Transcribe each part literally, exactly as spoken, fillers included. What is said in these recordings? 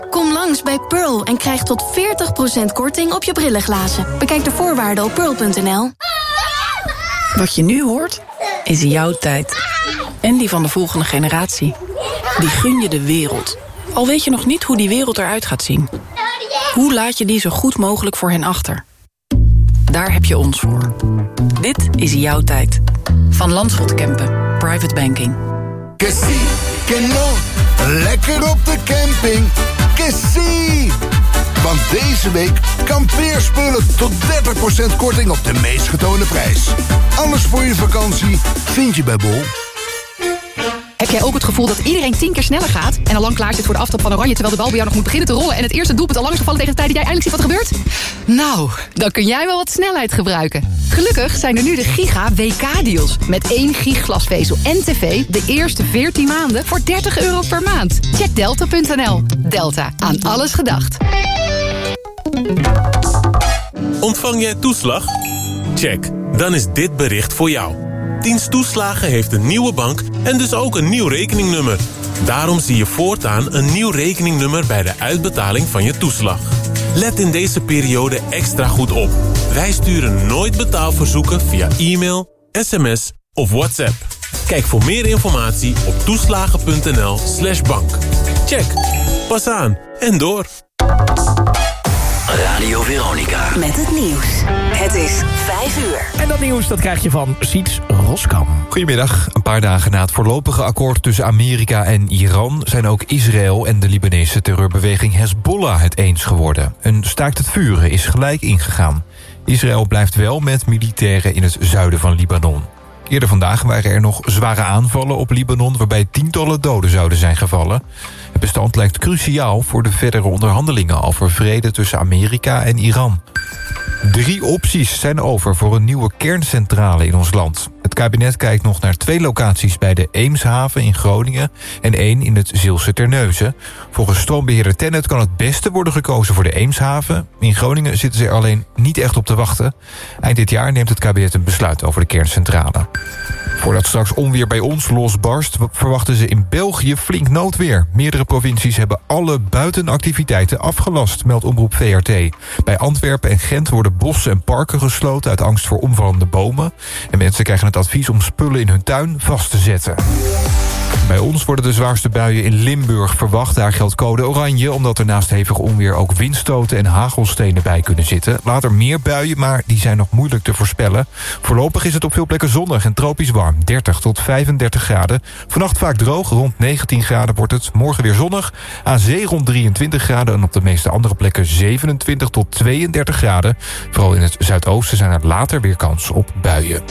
Kom langs bij Pearl en krijg tot veertig procent korting op je brillenglazen. Bekijk de voorwaarden op pearl punt n l. Wat je nu hoort, is jouw tijd. En die van de volgende generatie. Die gun je de wereld. Al weet je nog niet hoe die wereld eruit gaat zien. Hoe laat je die zo goed mogelijk voor hen achter? Daar heb je ons voor. Dit is jouw tijd. Van Landschot Kempen. Private Banking. Que sí, que no. Lekker op de camping. Que sí. Want deze week kampeerspullen tot dertig procent korting op de meest getoonde prijs. Alles voor je vakantie vind je bij Bol. Heb jij ook het gevoel dat iedereen tien keer sneller gaat... en al lang klaar zit voor de aftrap van Oranje... terwijl de bal bij jou nog moet beginnen te rollen... en het eerste doelpunt al lang is gevallen tegen de tijd dat jij eindelijk ziet wat er gebeurt? Nou, dan kun jij wel wat snelheid gebruiken. Gelukkig zijn er nu de Giga W K-deals. Met één gig glasvezel en tv de eerste veertien maanden voor dertig euro per maand. Check delta punt n l. Delta, aan alles gedacht. Ontvang jij toeslag? Check, dan is dit bericht voor jou. Dienst Toeslagen heeft een nieuwe bank en dus ook een nieuw rekeningnummer. Daarom zie je voortaan een nieuw rekeningnummer bij de uitbetaling van je toeslag. Let in deze periode extra goed op. Wij sturen nooit betaalverzoeken via e-mail, sms of WhatsApp. Kijk voor meer informatie op toeslagen punt n l slash bank. Check, pas aan en door. Radio Veronica. Met het nieuws. Het is vijf uur. En dat nieuws dat krijg je van Siets Roskam. Goedemiddag. Een paar dagen na het voorlopige akkoord tussen Amerika en Iran... zijn ook Israël en de Libanese terreurbeweging Hezbollah het eens geworden. Een staakt het vuren is gelijk ingegaan. Israël blijft wel met militairen in het zuiden van Libanon. Eerder vandaag waren er nog zware aanvallen op Libanon... waarbij tientallen doden zouden zijn gevallen. Het bestand lijkt cruciaal voor de verdere onderhandelingen... over vrede tussen Amerika en Iran. Drie opties zijn over voor een nieuwe kerncentrale in ons land. Het kabinet kijkt nog naar twee locaties bij de Eemshaven in Groningen... en één in het Zeelse Terneuzen. Volgens stroombeheerder Tennet kan het beste worden gekozen voor de Eemshaven. In Groningen zitten ze er alleen niet echt op te wachten. Eind dit jaar neemt het kabinet een besluit over de kerncentrale. Voordat straks onweer bij ons losbarst... verwachten ze in België flink noodweer. Meerdere provincies hebben alle buitenactiviteiten afgelast... meldt omroep V R T. Bij Antwerpen en Gent worden bossen en parken gesloten... uit angst voor omvallende bomen. En mensen krijgen het advies om spullen in hun tuin vast te zetten. Bij ons worden de zwaarste buien in Limburg verwacht. Daar geldt code oranje, omdat er naast hevig onweer... ook windstoten en hagelstenen bij kunnen zitten. Later meer buien, maar die zijn nog moeilijk te voorspellen. Voorlopig is het op veel plekken zonnig en tropisch warm. dertig tot vijfendertig graden. Vannacht vaak droog, rond negentien graden wordt het. Morgen weer zonnig, aan zee rond drieëntwintig graden... en op de meeste andere plekken zevenentwintig tot tweeëndertig graden. Vooral in het zuidoosten zijn er later weer kans op buien.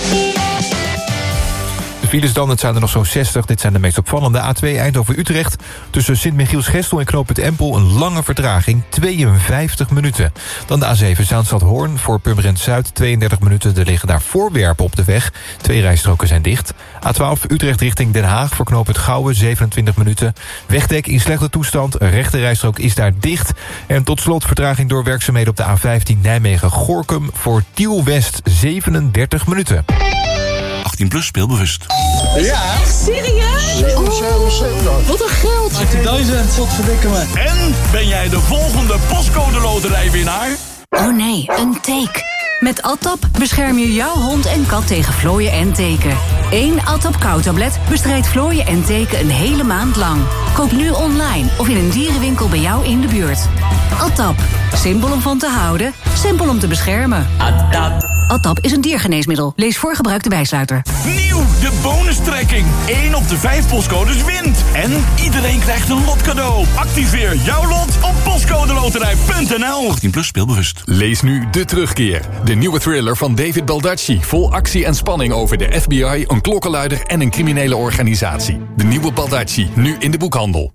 De files dan, het zijn er nog zo'n zestig. Dit zijn de meest opvallende. A twee Eindhoven-Utrecht. Tussen Sint-Michiels-Gestel en knooppunt Empel... een lange vertraging, tweeënvijftig minuten. Dan de A zeven Zaanstad-Hoorn voor Purmerend Zuid, tweeëndertig minuten. Er liggen daar voorwerpen op de weg. Twee rijstroken zijn dicht. A twaalf Utrecht richting Den Haag voor knooppunt Gouwen, zevenentwintig minuten. Wegdek in slechte toestand, rechte rijstrook is daar dicht. En tot slot vertraging door werkzaamheden op de A vijftien Nijmegen-Gorinchem... voor Tiel West, zevenendertig minuten. achttien plus, speelbewust. Ja. Serieus? zeven, zeven, zeven. Wat een geld. achttien wat verdikken me. En ben jij de volgende postcode loterijwinnaar? Oh nee, een teken. Met Atap bescherm je jouw hond en kat tegen vlooien en teken. Eén Atap kou-tablet bestrijdt vlooien en teken een hele maand lang. Koop nu online of in een dierenwinkel bij jou in de buurt. Atap, simpel om van te houden, simpel om te beschermen. Atap. Atap is een diergeneesmiddel. Lees voor gebruik de bijsluiter. Nieuw, de bonustrekking. één op de vijf postcodes wint. En iedereen krijgt een lot cadeau. Activeer jouw lot op postcodeloterij punt n l. achttien plus, speelbewust. Lees nu De Terugkeer. De nieuwe thriller van David Baldacci. Vol actie en spanning over de F B I, een klokkenluider en een criminele organisatie. De nieuwe Baldacci, nu in de boekhandel.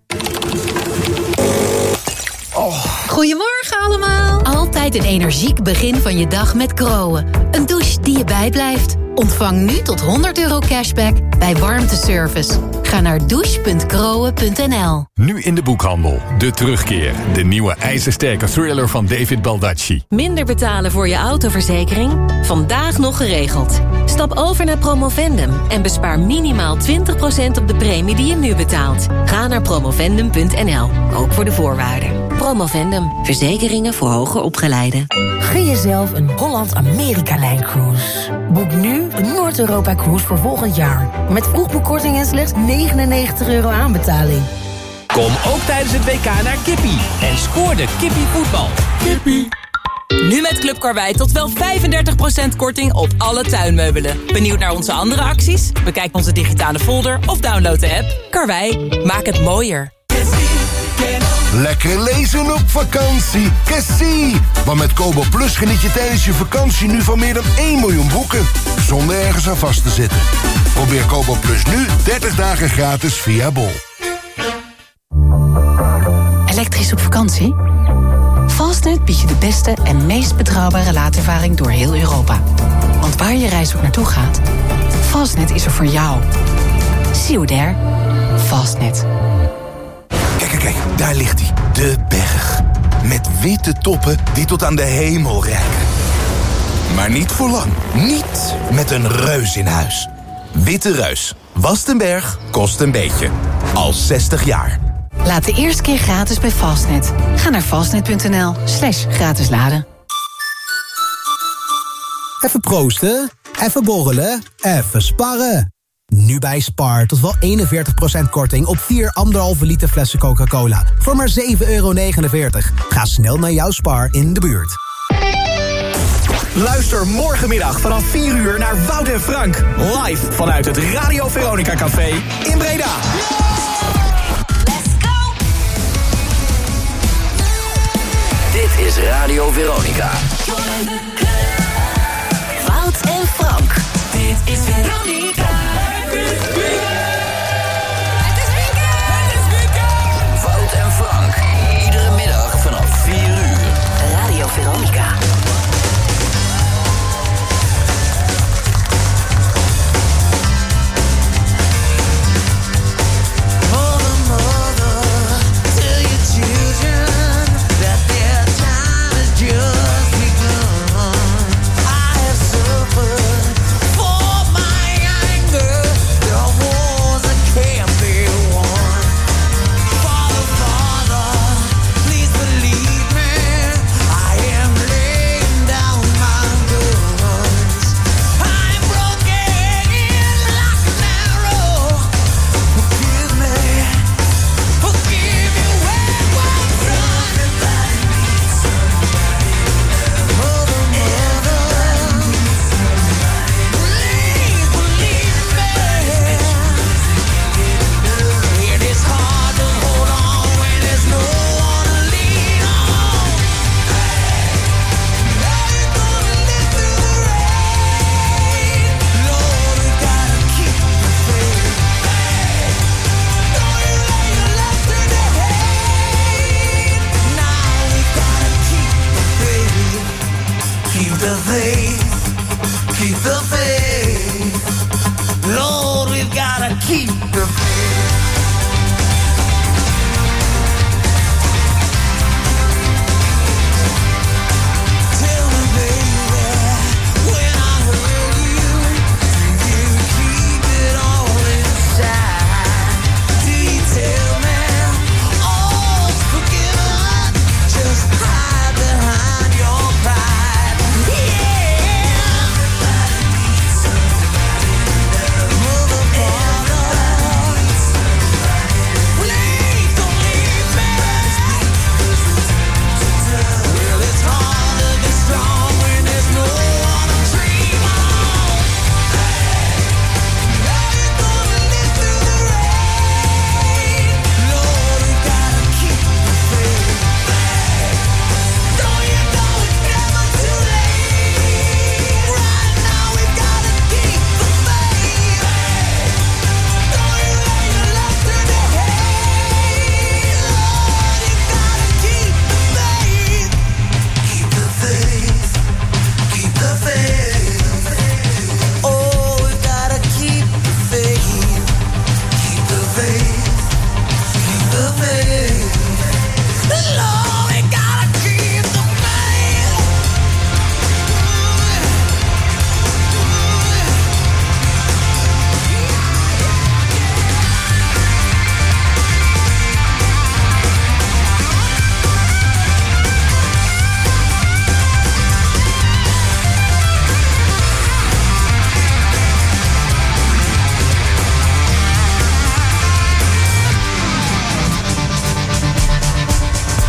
Oh. Goedemorgen allemaal. Altijd een energiek begin van je dag met Groen. Een douche die je bijblijft. Ontvang nu tot honderd euro cashback bij warmteservice. Ga naar douche punt groen punt n l. Nu in de boekhandel. De Terugkeer. De nieuwe ijzersterke thriller van David Baldacci. Minder betalen voor je autoverzekering? Vandaag nog geregeld. Stap over naar Promovendum en bespaar minimaal twintig procent op de premie die je nu betaalt. Ga naar promovendum punt n l. Ook voor de voorwaarden. Promovendum. Verzekeringen voor hoger opgeleiden. Gun jezelf een Holland-Amerika-lijn-cruise. Boek nu een Noord-Europa-cruise voor volgend jaar. Met vroegboekkorting en slechts negenennegentig euro aanbetaling. Kom ook tijdens het W K naar Kippie en scoor de Kippie voetbal. Kippie. Nu met Club Karwei tot wel vijfendertig procent korting op alle tuinmeubelen. Benieuwd naar onze andere acties? Bekijk onze digitale folder of download de app. Karwei, maak het mooier. Lekker lezen op vakantie. Cassie! Want met Kobo Plus geniet je tijdens je vakantie nu van meer dan één miljoen boeken. Zonder ergens aan vast te zitten. Probeer Kobo Plus nu dertig dagen gratis via Bol. Elektrisch op vakantie? Fastnet biedt je de beste en meest betrouwbare laadervaring door heel Europa. Want waar je reis ook naartoe gaat, Fastnet is er voor jou. See you there. Fastnet. Kijk, kijk, kijk, daar ligt hij. De berg. Met witte toppen die tot aan de hemel reiken. Maar niet voor lang. Niet met een reus in huis. Witte Reus. Wast een berg, kost een beetje. Al zestig jaar. Laat de eerste keer gratis bij Fastnet. Ga naar fastnet.nl slash gratis laden. Even proosten, even borrelen, even sparren. Nu bij Spar tot wel eenenveertig procent korting op vier anderhalve liter flessen Coca-Cola. Voor maar zeven euro negenenveertig. Ga snel naar jouw Spar in de buurt. Luister morgenmiddag vanaf vier uur naar Wout en Frank. Live vanuit het Radio Veronica Café in Breda. Dit is Radio Veronica. Wout en Frank. Dit is Veronica. Het is weekend! Het is weekend! Wout en Frank. Iedere middag vanaf vier uur. Radio Veronica. For my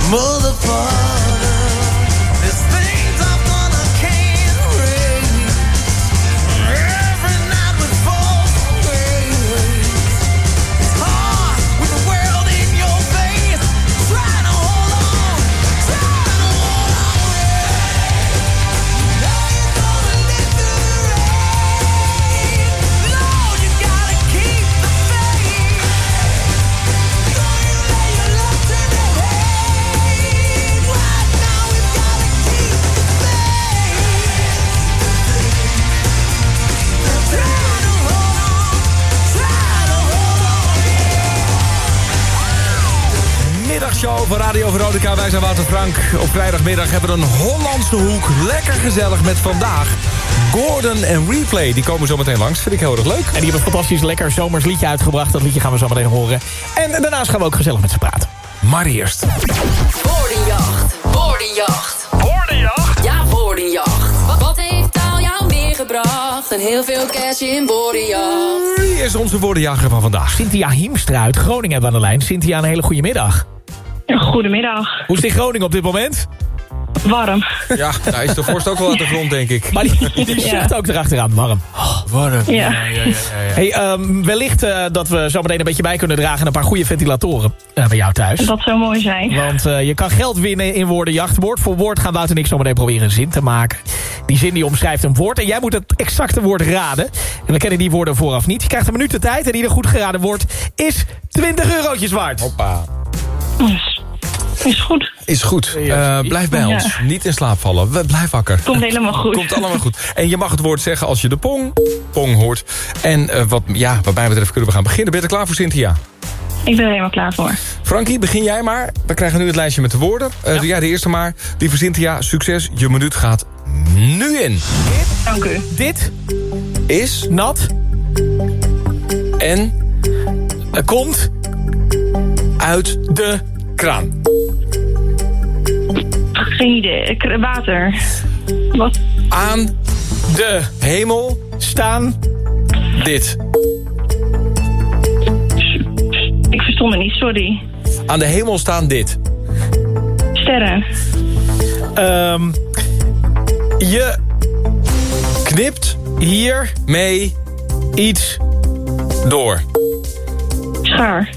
Mother, Father, there's things I wanna can't erase. Every night we fall from grace. It's hard with the world in your face. Trying to hold on, trying to hold on. Now you're gonna live through the rain. Lord, you gotta keep the faith. Don't you lay your love to the hate. Right now we've gotta keep the faith. Trying to hold on, trying to hold on. Middagshow van Radio Veronica. Wij zijn Wouter Frank. Op vrijdagmiddag hebben we een Hollandse hoek. Lekker gezellig met vandaag Gordon en Replay. Die komen zo meteen langs. Vind ik heel erg leuk. En die hebben een fantastisch lekker zomers liedje uitgebracht. Dat liedje gaan we zo meteen horen. En daarnaast gaan we ook gezellig met ze praten. Maar eerst. Woordenjacht, woordenjacht. Woordenjacht? Ja, woordenjacht. Wat, wat heeft taal jou meegebracht? En heel veel cash in woordenjacht. Wie is onze woordenjager van vandaag? Cynthia Hiemstra uit Groningen hebben we aan de lijn. Cynthia, een hele goede middag. Goedemiddag. Hoe is het in Groningen op dit moment? Warm. Ja, daar is de vorst ook wel uit de grond, denk ik. Maar die, die zucht ook erachteraan. Warm. Oh, warm. Ja. Ja, ja, ja, ja, ja. Hey, um, wellicht uh, dat we zo meteen een beetje bij kunnen dragen... en een paar goede ventilatoren uh, bij jou thuis. Dat zou mooi zijn. Want uh, je kan geld winnen in woordenjacht. Woord voor woord gaan Wout en ik zo meteen proberen een zin te maken. Die zin die omschrijft een woord. En jij moet het exacte woord raden. En we kennen die woorden vooraf niet. Je krijgt een minuut de tijd. En ieder goed geraden woord is twintig eurotjes waard. Hoppa. Is, is goed. Is goed. Uh, blijf bij Ja. ons. Niet in slaap vallen. We- Blijf wakker. Komt helemaal goed. Komt allemaal goed. En je mag het woord zeggen als je de pong, pong hoort. En uh, wat, ja, wat mij betreft kunnen we gaan beginnen. Ben je er klaar voor, Cynthia? Ik ben er helemaal klaar voor. Frankie, begin jij maar. We krijgen nu het lijstje met de woorden. Uh, ja. ja, de eerste maar. Die voor Cynthia. Succes. Je minuut gaat nu in. Dank u. Dit is nat en uh, komt uit de kraan. Geen idee. K- Water. Wat? Aan de hemel staan dit. Ik verstond het niet, sorry. Aan de hemel staan dit. Sterren. Um, je knipt hier mee iets door. Schaar.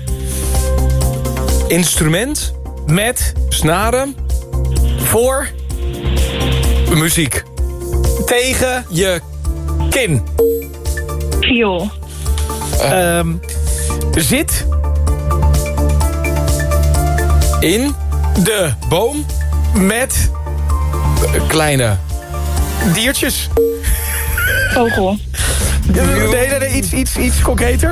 Instrument met snaren voor muziek. tegen je kin. Viool. Uh. Um, zit in de boom met kleine diertjes. Vogel. Nee, nee, nee, iets, iets, iets concreter.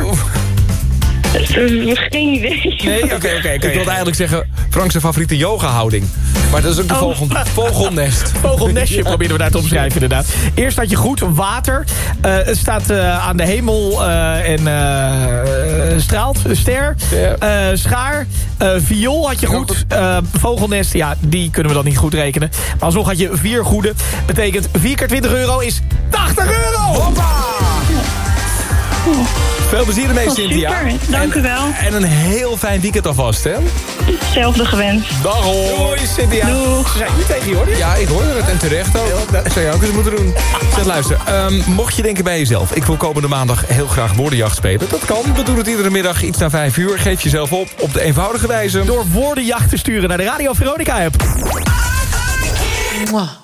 Geen idee. Nee, oké, oké. Okay, Ik wilde eigenlijk zeggen Frank's favoriete yoga-houding. Maar dat is ook de Oh. vogel, vogelnest. Vogelnestje proberen we daar te omschrijven, inderdaad. Eerst had je goed, water. Uh, het staat uh, aan de hemel uh, en uh, straalt, ster. Uh, schaar, uh, viool had je goed. Uh, vogelnest, ja, die kunnen we dan niet goed rekenen. Maar alsnog had je vier goede. Betekent vier keer twintig euro is tachtig euro! Hoppa! Veel plezier ermee, Oh, Cynthia. super, dank en, u wel. En een heel fijn weekend alvast, hè? Hetzelfde gewenst. Dag hoor. Doei, Cynthia. Doeg. Ze zijn niet tegen je, hoor. Ja, ik hoorde het. En terecht ook. Dat zou je ook eens moeten doen. Zeg, luister. Um, mocht je denken bij jezelf... ik wil komende maandag heel graag woordenjacht spelen. Dat kan. We doen het iedere middag iets na vijf uur. Geef jezelf op op de eenvoudige wijze. Door woordenjacht te sturen naar de Radio Veronica app. Mwah.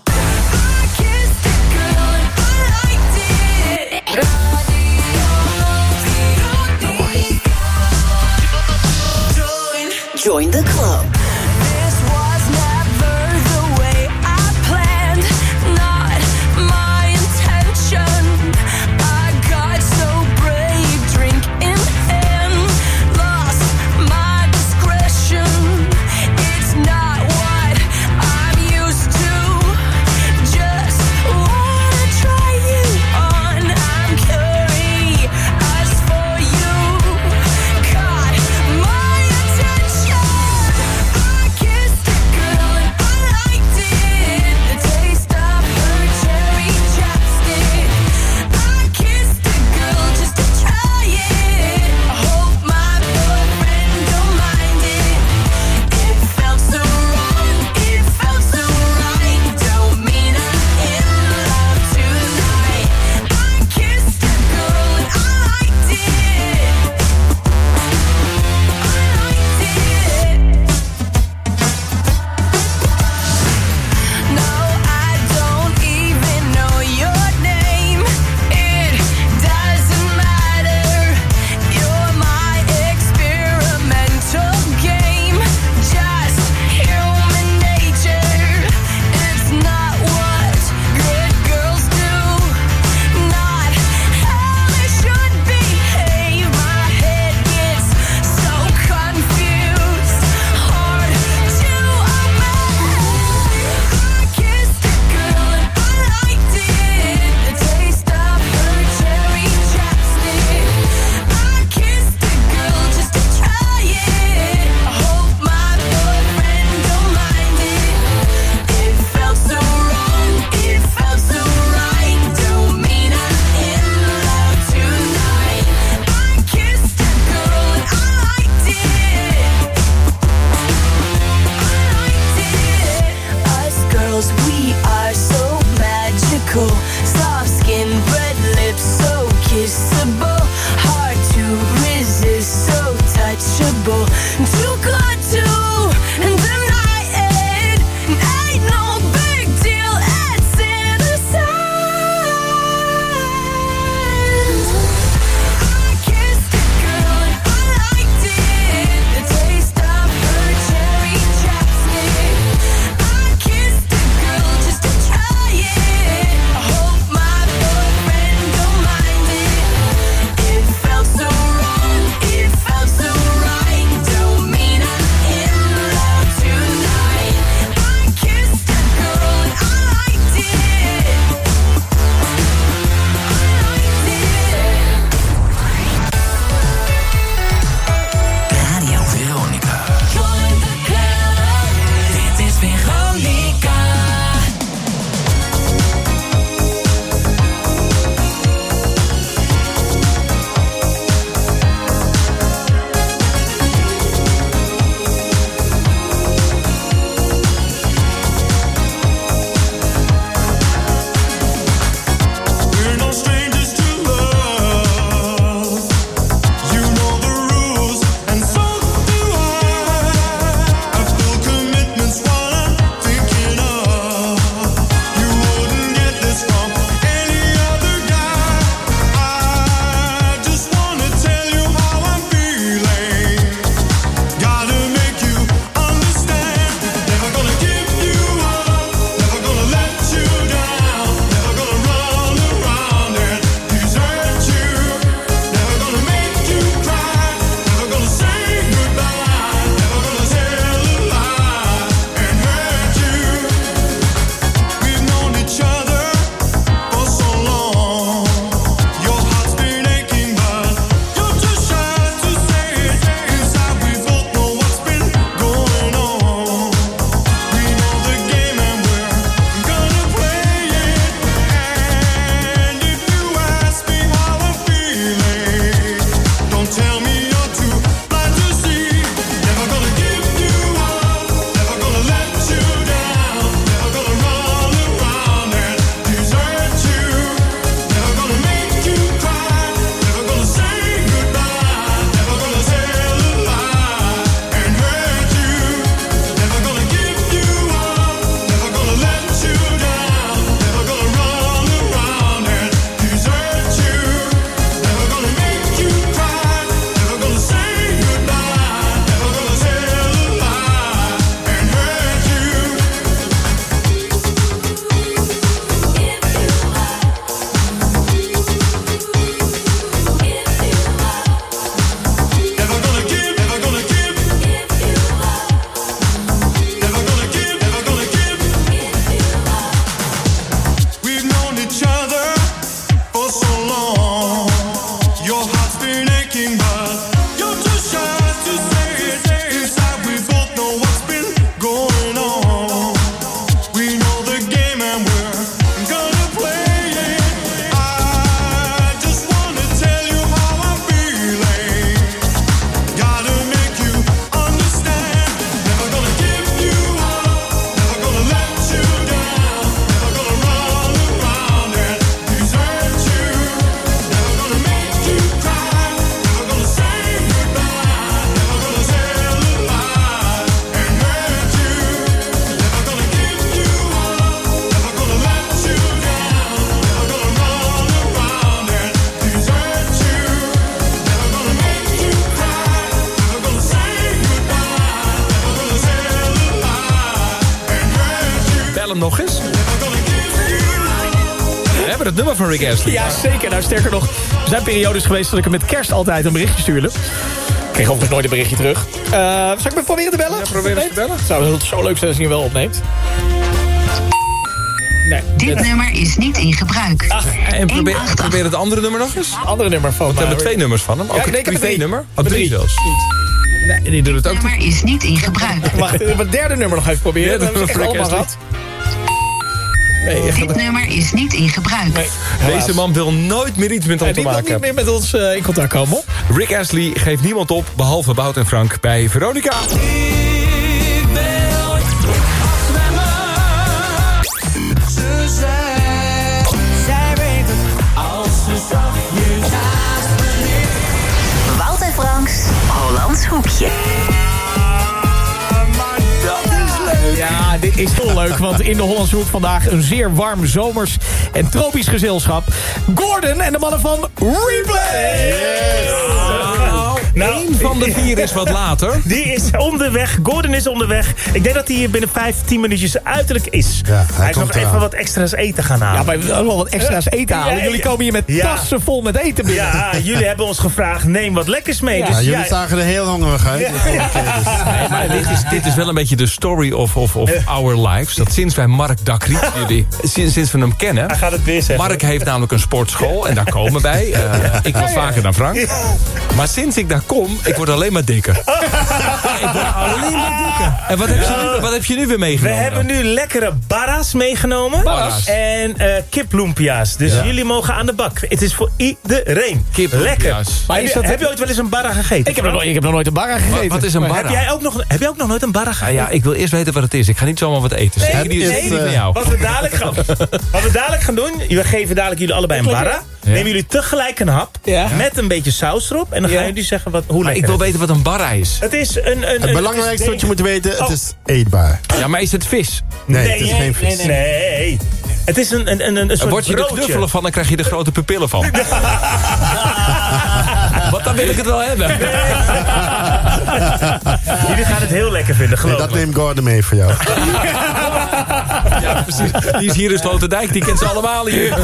Join the club. This was never the way I planned, not my intention. I got so brave, drink in hand, lost my discretion. It's not what I'm used to. Just wanna try you on. I'm curious for you. Caught my attention. hem nog eens. We hebben het nummer van Rick Astley. Ja, zeker. Nou, sterker nog, er zijn periodes geweest dat ik hem met kerst altijd een berichtje stuurde. Ik kreeg overigens nooit een berichtje terug. Uh, zal ik me proberen te bellen? Ja, probeer eens te bellen. Het zou zo leuk zijn als hij hem wel opneemt. Nee. Dit nummer is niet in gebruik. Ach, en probeer, probeer het andere nummer nog eens. Andere nummer van. We hebben twee nummers van hem. Ook Ja, een nee, ik heb privé drie. nummer. Heb Oh, drie drie. zelfs. Nee, die doet het ook. Nummer is niet in gebruik. Wacht, het derde nummer nog even proberen. Ja, Dat hebben we echt Rick allemaal Astley. gehad. Nee, echt. Dit nummer is niet in gebruik. Nee. Deze man wil nooit meer iets met ons Hij te wil maken niet meer met ons uh, in contact komen. Hoor. Rick Astley geeft niemand op, behalve Bout en Frank bij Veronica. Ik wil afzwemmen. Ze zei, zij weet het als ze zachtjes naast me ligt. Wout en Franks Hollands Hoekje. Ja, dit is heel leuk, want in de Hollandse Hoek vandaag een zeer warm zomers en tropisch gezelschap. Gordon en de mannen van Replay! Yes. Nou, Eén van de vier is wat later. Die is onderweg. Gordon is onderweg. Ik denk dat hij hier binnen vijf, tien minuutjes uiterlijk is. Ja, hij, hij is komt nog even eraan. wat extra's eten gaan halen. Ja, maar we willen ook wel wat extra's eten halen. Ja, Jullie ja. komen hier met Ja. tassen vol met eten binnen. Ja, jullie hebben ons gevraagd, neem wat lekkers mee. Ja, Dus Ja, jullie jij- zagen er heel hongerig uit. Ja. Nee, maar dit is, dit is wel een beetje de story of, of, of our lives. Dat sinds wij Mark Dakriet, jullie, sinds, sinds we hem kennen... Hij gaat het weer zeggen. Mark heeft namelijk een sportschool en daar komen wij. Uh, ik was vaker dan Frank. Maar sinds ik daar kom, ik word alleen maar dikker. Ik word alleen maar dikker. En wat heb je nu, wat heb je nu weer We meegenomen? hebben nu lekkere barras meegenomen. Barras. En uh, kiplumpia's. Dus Ja. jullie mogen aan de bak. Het is voor iedereen. Kiplumpia's. Lekker. Maar Heb is je, dat- heb je ooit wel eens een barra gegeten? Ik heb, nog, nooit- ik heb nog nooit een barra gegeten. Wat is een Maar- barra? Heb jij, ook nog, heb jij ook nog nooit een barra Ah, gegeten? ja, ik wil eerst weten wat het is. Ik ga niet zomaar wat eten. Nee, Zeker die is nee, niet van eh, jou. Wat we dadelijk gaan, wat we dadelijk gaan doen, we geven dadelijk jullie allebei een barra. Ja. Nemen jullie tegelijk een hap. Ja. Met een beetje saus erop. En dan Ja. gaan jullie zeggen wat, hoe Maar lekker ik wil het weten wat een barra is. Het is een... een, Het een- belangrijkste het wat je moet weten, het Oh. is eetbaar. Ja, maar is het vis? Nee, het is geen vis. Nee, nee. Het is een, een, een, een soort Word je er broodje. knuffelen van, dan krijg je de grote pupillen van. Want dan wil ik het wel hebben. Jullie gaan het heel lekker vinden, Nee, geloof dat me. neemt Gordon mee voor jou. Ja, precies. Die is hier in Sloterdijk, die kent ze allemaal hier.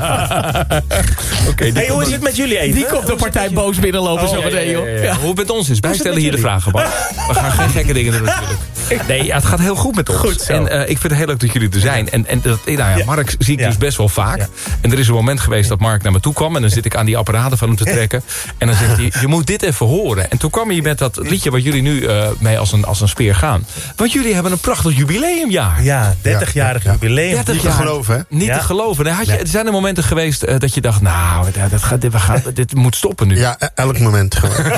Oké, die Hey, hoe komt is het met jullie even? Die komt de partij boos binnenlopen Oh, zo ja, meteen, ja, joh. ja, ja. Ja. Hoe het met ons is, wij het stellen met hier de jullie? vragen, Bart. We gaan geen gekke dingen doen natuurlijk. Nee, ja, het gaat heel goed met ons. Goed zo. En uh, ik vind het heel leuk dat jullie er zijn. En, en dat, nou ja, Ja. Mark zie ik Ja. dus best wel vaak. Ja. En er is een moment geweest dat Mark naar me toe kwam. En dan zit ik aan die apparaten van hem te trekken. En dan zegt hij, je moet dit even horen. En toen kwam hij met dat liedje waar jullie nu uh, mee als een, als een speer gaan. Want jullie hebben een prachtig jubileumjaar. Ja, dertig-jarig Ja, ja. jubileum. dertig Niet te jaar. geloven, hè? Niet Ja. te geloven. Nee, had je, Nee. er zijn er momenten geweest uh, dat je dacht, nou, dat, dat gaat, dit, we gaan, dit moet stoppen nu. Ja, e- elk moment gewoon.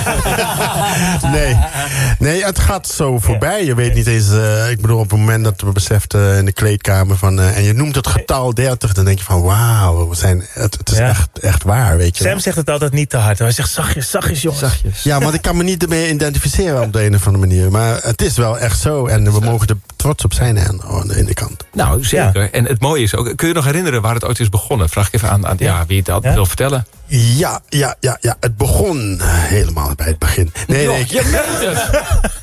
nee. nee, het gaat zo voorbij. Je weet niet eens, uh, ik bedoel, op het moment dat we beseften in de kleedkamer van, uh, en je noemt het getal dertig, dan denk je van, wauw, we zijn, het, het is Ja. echt, echt waar, weet je wel. Sam zegt het altijd niet te hard. Hij zegt zachtjes, zachtjes jongens. Zachtjes. Ja, want ik kan me niet ermee identificeren op de een of andere manier. Maar het is wel echt zo. En we mogen er trots op zijn aan, aan de ene kant. Nou, zeker. En het mooie is ook, kun je nog herinneren waar het ooit is begonnen? Vraag ik even aan, aan ja, wie het dat Ja. wil vertellen. Ja, ja, ja, ja. Het begon helemaal bij het begin. Nee, nee, Je meent het.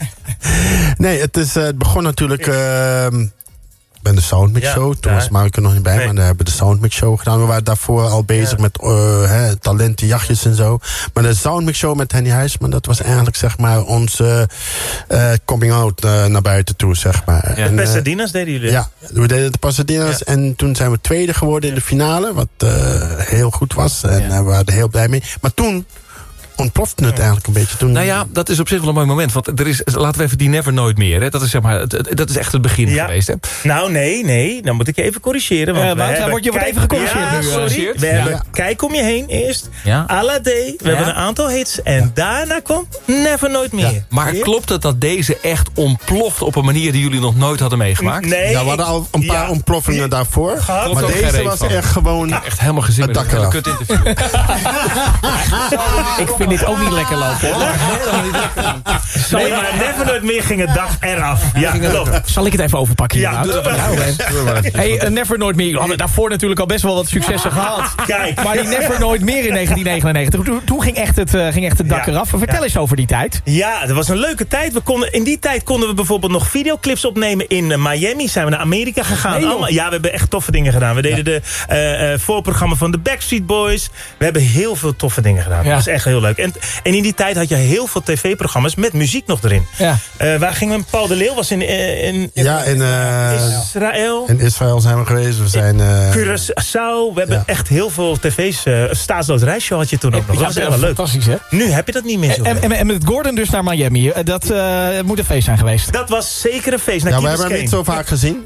nee het, is, uh, het begon natuurlijk... Uh, bij de Soundmix Ja, Show. Toen ja. was Mark er nog niet bij, Nee. maar daar hebben we de Soundmix Show gedaan. We waren daarvoor al bezig Ja. met uh, hè, talentenjachtjes en zo. Maar de Soundmix Show met Henny Huisman, dat was eigenlijk zeg maar onze uh, coming out uh, naar buiten toe, zeg maar. Ja. En, uh, Pasadena's deden jullie. ja, we deden de Pasadena's Ja. en toen zijn we tweede geworden in de finale, wat uh, heel goed was. En uh, we waren er heel blij mee. Maar toen ontplofte het eigenlijk een beetje. Toen, Nou ja, dat is op zich wel een mooi moment. Want er is, laten we even die Never Nooit Meer. Hè. Dat is zeg maar, het- het- dat is echt het begin Ja. geweest. Hè. Nou, nee, nee. Dan moet ik je even corrigeren. Want Eh, we Wout, hebben wordt je wordt Kijk- even gecorrigeerd Ja, nu, eh. sorry. We Ja. hebben Ja. Kijk om je heen eerst. Ja. Alade. We hebben een aantal hits. En daarna komt Never Nooit meer. Maar Ja. klopt het dat deze echt ontploft op een manier die jullie nog nooit hadden meegemaakt? Nee. ja, we hadden al een paar Ja. ontploffingen daarvoor. Gehad. Klopt Maar ook geen deze reet was van. echt gewoon... Echt helemaal gezin met Het een dak hele eraf. kut interview. Ik vind dit ook niet lekker lopen, hoor. Nee, maar Never Nooit Meer ging het dag eraf. Ja, klopt. Zal ik het even overpakken? Ja, doe dat maar. Hey, uh, Never Nooit Meer. We hadden daarvoor natuurlijk al best wel wat successen gehad. Kijk. Maar die Never Nooit Meer in negentien negenennegentig, toen, toen ging, echt het, uh, ging echt het dak Ja. eraf. Vertel Ja. eens over die tijd. Ja, dat was een leuke tijd. We konden, in die tijd konden we bijvoorbeeld nog videoclips opnemen in uh, Miami. Zijn we naar Amerika gegaan. Nee, Allemaal, ja, we hebben echt toffe dingen gedaan. We deden de uh, uh, voorprogramma van de Backstreet Boys. We hebben heel veel toffe dingen gedaan. Ja. Dat was echt heel leuk. En, en in die tijd had je heel veel tv-programma's met muziek nog erin. Ja. Uh, waar gingen we? Paul de Leeuw was in, uh, in, in Ja, in, uh, Israël. in Israël zijn we geweest. We zijn... Uh, Curaçao. We hebben Ja. echt heel veel tv's. Uh, Staatsloterijshow had je toen ook nog. Dat was echt wel leuk. Fantastisch, hè? Nu heb je dat niet meer zo. En, en, en met Gordon dus naar Miami. Uh, Dat uh, moet een feest zijn geweest. Dat was zeker een feest. Naar ja, we Key hebben hem niet Biscayne. zo vaak gezien.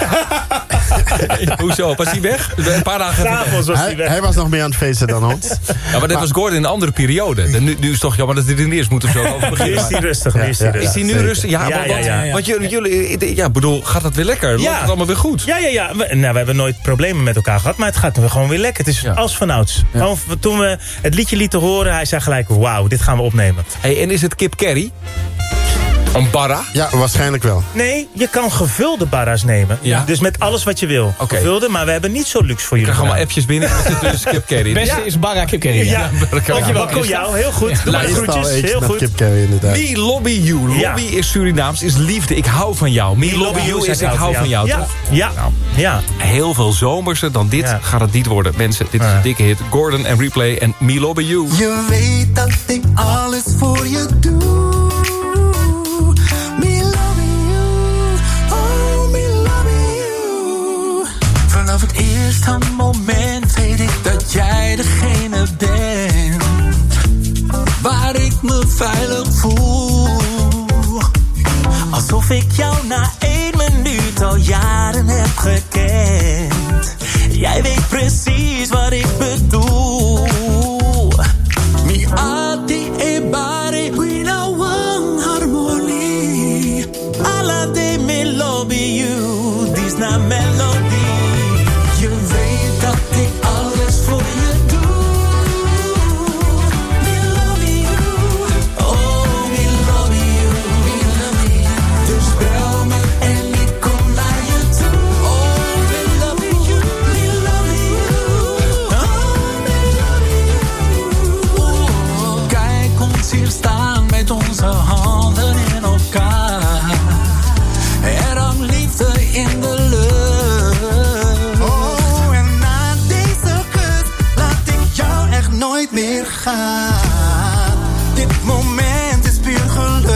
Hoezo? Was hij weg? Een paar dagen S'avonds was hij Hij, weg. hij was nog meer aan het feesten dan ons. Ja, maar dat was Gordon in een andere periode. Nu, nu is het toch jammer dat hij er niet eerst moet of zo over Nu beginnen. is hij rustig. Nu is hij Ja, rustig. Is hij nu zeker. rustig? Ja, Ja, maar ja, wat, ja, ja. want jullie, jullie, ja, bedoel, gaat het weer lekker? Loopt Ja. het allemaal weer goed? Ja, ja, ja. We, nou, we hebben nooit problemen met elkaar gehad, maar het gaat weer gewoon weer lekker. Het is Ja. als vanouds. Gewoon, toen we het liedje lieten horen, hij zei gelijk, wauw, dit gaan we opnemen. Hey, en is het kip curry? Een barra? Ja, waarschijnlijk wel. Nee, je kan gevulde barra's nemen. Ja. Dus met alles wat je wil. Oké. Gevulde, maar we hebben niet zo luxe voor Ik jullie krijg allemaal gedaan. appjes binnen. Dat is dus kip curry. Het beste Ja. is Barra Kip Curry. Ja, dankjewel. Kom jou, heel goed. Doe maar Meestal groetjes, eet je heel met goed. kip curry inderdaad. Me lobby you. Ja. Lobby is Surinaams, is liefde. Ik hou van jou. Me lobby you is ik hou van jou. Ja, Toch? ja, ja. Heel veel zomerse dan dit Ja. gaat het niet worden. Mensen, dit is Ja. een dikke hit. Gordon en Replay en Me lobby you. Je weet dat ik alles voor je doe. Me loving you, oh me loving you. Vanaf het eerste moment weet ik dat jij degene bent waar ik me veilig voel. Alsof ik jou na één minuut al jaren heb gekend. Jij weet precies wat ik bedoel. Mi ati e bare, we now one harmony. Alla de me lobby you, this na melody. Je weet dat ik alles voor je doe. Me lobby you, oh me lobby you. Dus bel me en ik kom naar je toe. Oh me lobby you, me lobby you. Oh me lobby you. Kijk ons hier staan met onze handen in elkaar. Er hangt liefde in de lucht. Oh, en na deze kus laat ik jou echt nooit meer gaan. Dit moment is puur geluk.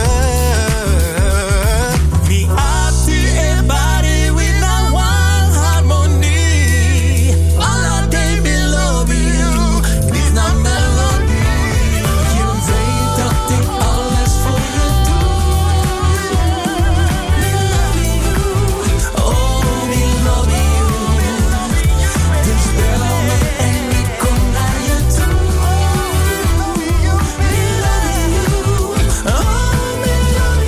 Wie had u en body with no one harmonie. Alla day me love you, this na melody. Je weet dat ik alles voor je doe. Me love you, oh me love you. Dus bel me en ik kom naar je toe. Me love you, oh me love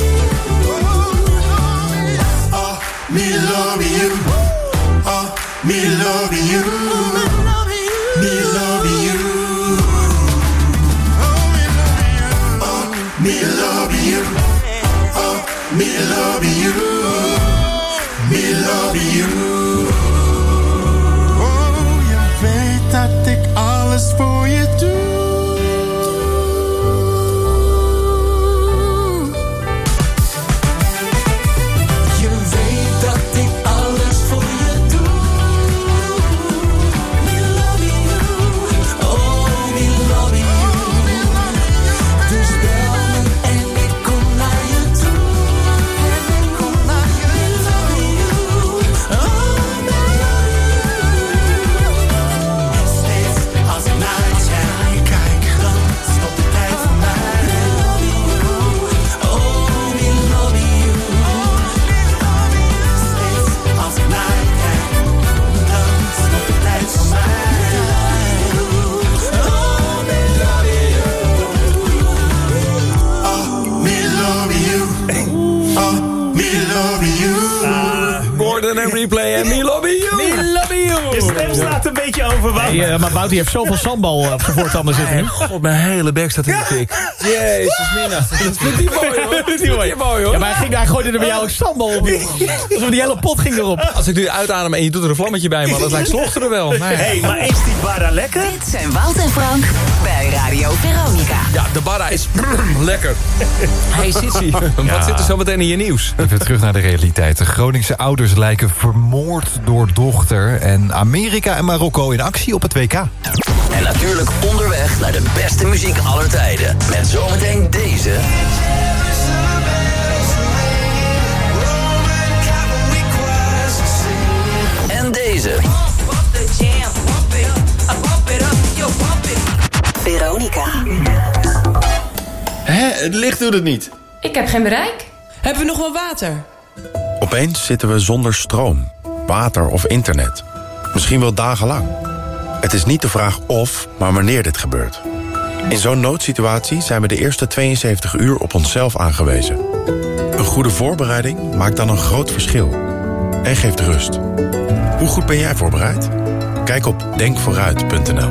you. Oh me love you, oh me love you, me love you. Oh me love you, oh me love you, me love you. Oh, je weet dat ik alles voor je doe. Je weet dat ik alles voor je doe. Me love you, oh me love you. Dus bel me en ik kom naar je toe. En ik kom naar Return and Replay en Me Love You. Me Love You. Je stem slaat een beetje over, Wout. Hey, uh, maar Wout die heeft zoveel sambal op zijn voortanden zitten. Nee, god, mijn hele bek staat in de fik. Jezus, Mina. Dat vindt hij mooi, hoor. Dat vindt hij mooi, hoor. Ja, maar hij, ging, hij gooide er bij jou ook sambal op. Alsof die hele pot ging erop. Als ik nu uitadem en je doet er een vlammetje bij, man, dat lijkt slochteren wel. Hé, hey, maar is die barra lekker? Dit zijn Wout en Frank bij Radio Veronica. Ja, de barra is lekker. Hey Sissi, wat Ja. zit er zo meteen in je nieuws? Even terug naar de realiteit. De Groningse ouders lijken vermoord door dochter. En Amerika en Marokko in actie op het W K. En natuurlijk onderweg naar de beste muziek aller tijden. Met zometeen deze. En deze. Veronica. Hé, het licht doet het niet. Ik heb geen bereik. Hebben we nog wel water? Opeens zitten we zonder stroom, water of internet. Misschien wel dagenlang. Het is niet de vraag of, maar wanneer dit gebeurt. In zo'n noodsituatie zijn we de eerste tweeënzeventig uur op onszelf aangewezen. Een goede voorbereiding maakt dan een groot verschil. En geeft rust. Hoe goed ben jij voorbereid? Kijk op denk vooruit punt n l.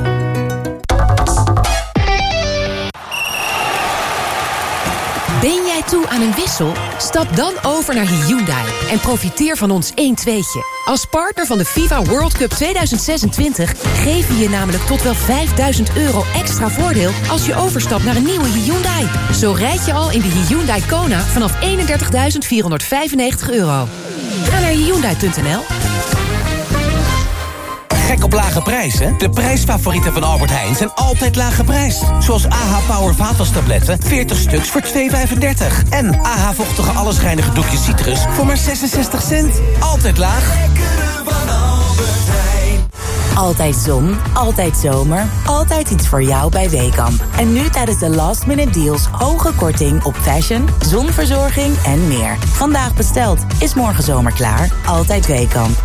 Ben jij toe aan een wissel? Stap dan over naar Hyundai en profiteer van ons één tweetje. Als partner van de FIFA World Cup tweeduizend zesentwintig geven we je namelijk tot wel vijfduizend euro extra voordeel als je overstapt naar een nieuwe Hyundai. Zo rijd je al in de Hyundai Kona vanaf eenendertigduizend vierhonderdvijfennegentig euro. Ga naar hyundai punt n l. Gek op lage prijzen? De prijsfavorieten van Albert Heijn zijn altijd laag geprijsd. Zoals A H Power vaatwastabletten, veertig stuks voor twee vijfendertig. En A H vochtige allesreinige doekjes citrus voor maar zesenzestig cent. Altijd laag. Altijd zon, altijd zomer, altijd iets voor jou bij Weekamp. En nu tijdens de last minute deals hoge korting op fashion, zonverzorging en meer. Vandaag besteld, is morgen zomer klaar. Altijd Weekamp.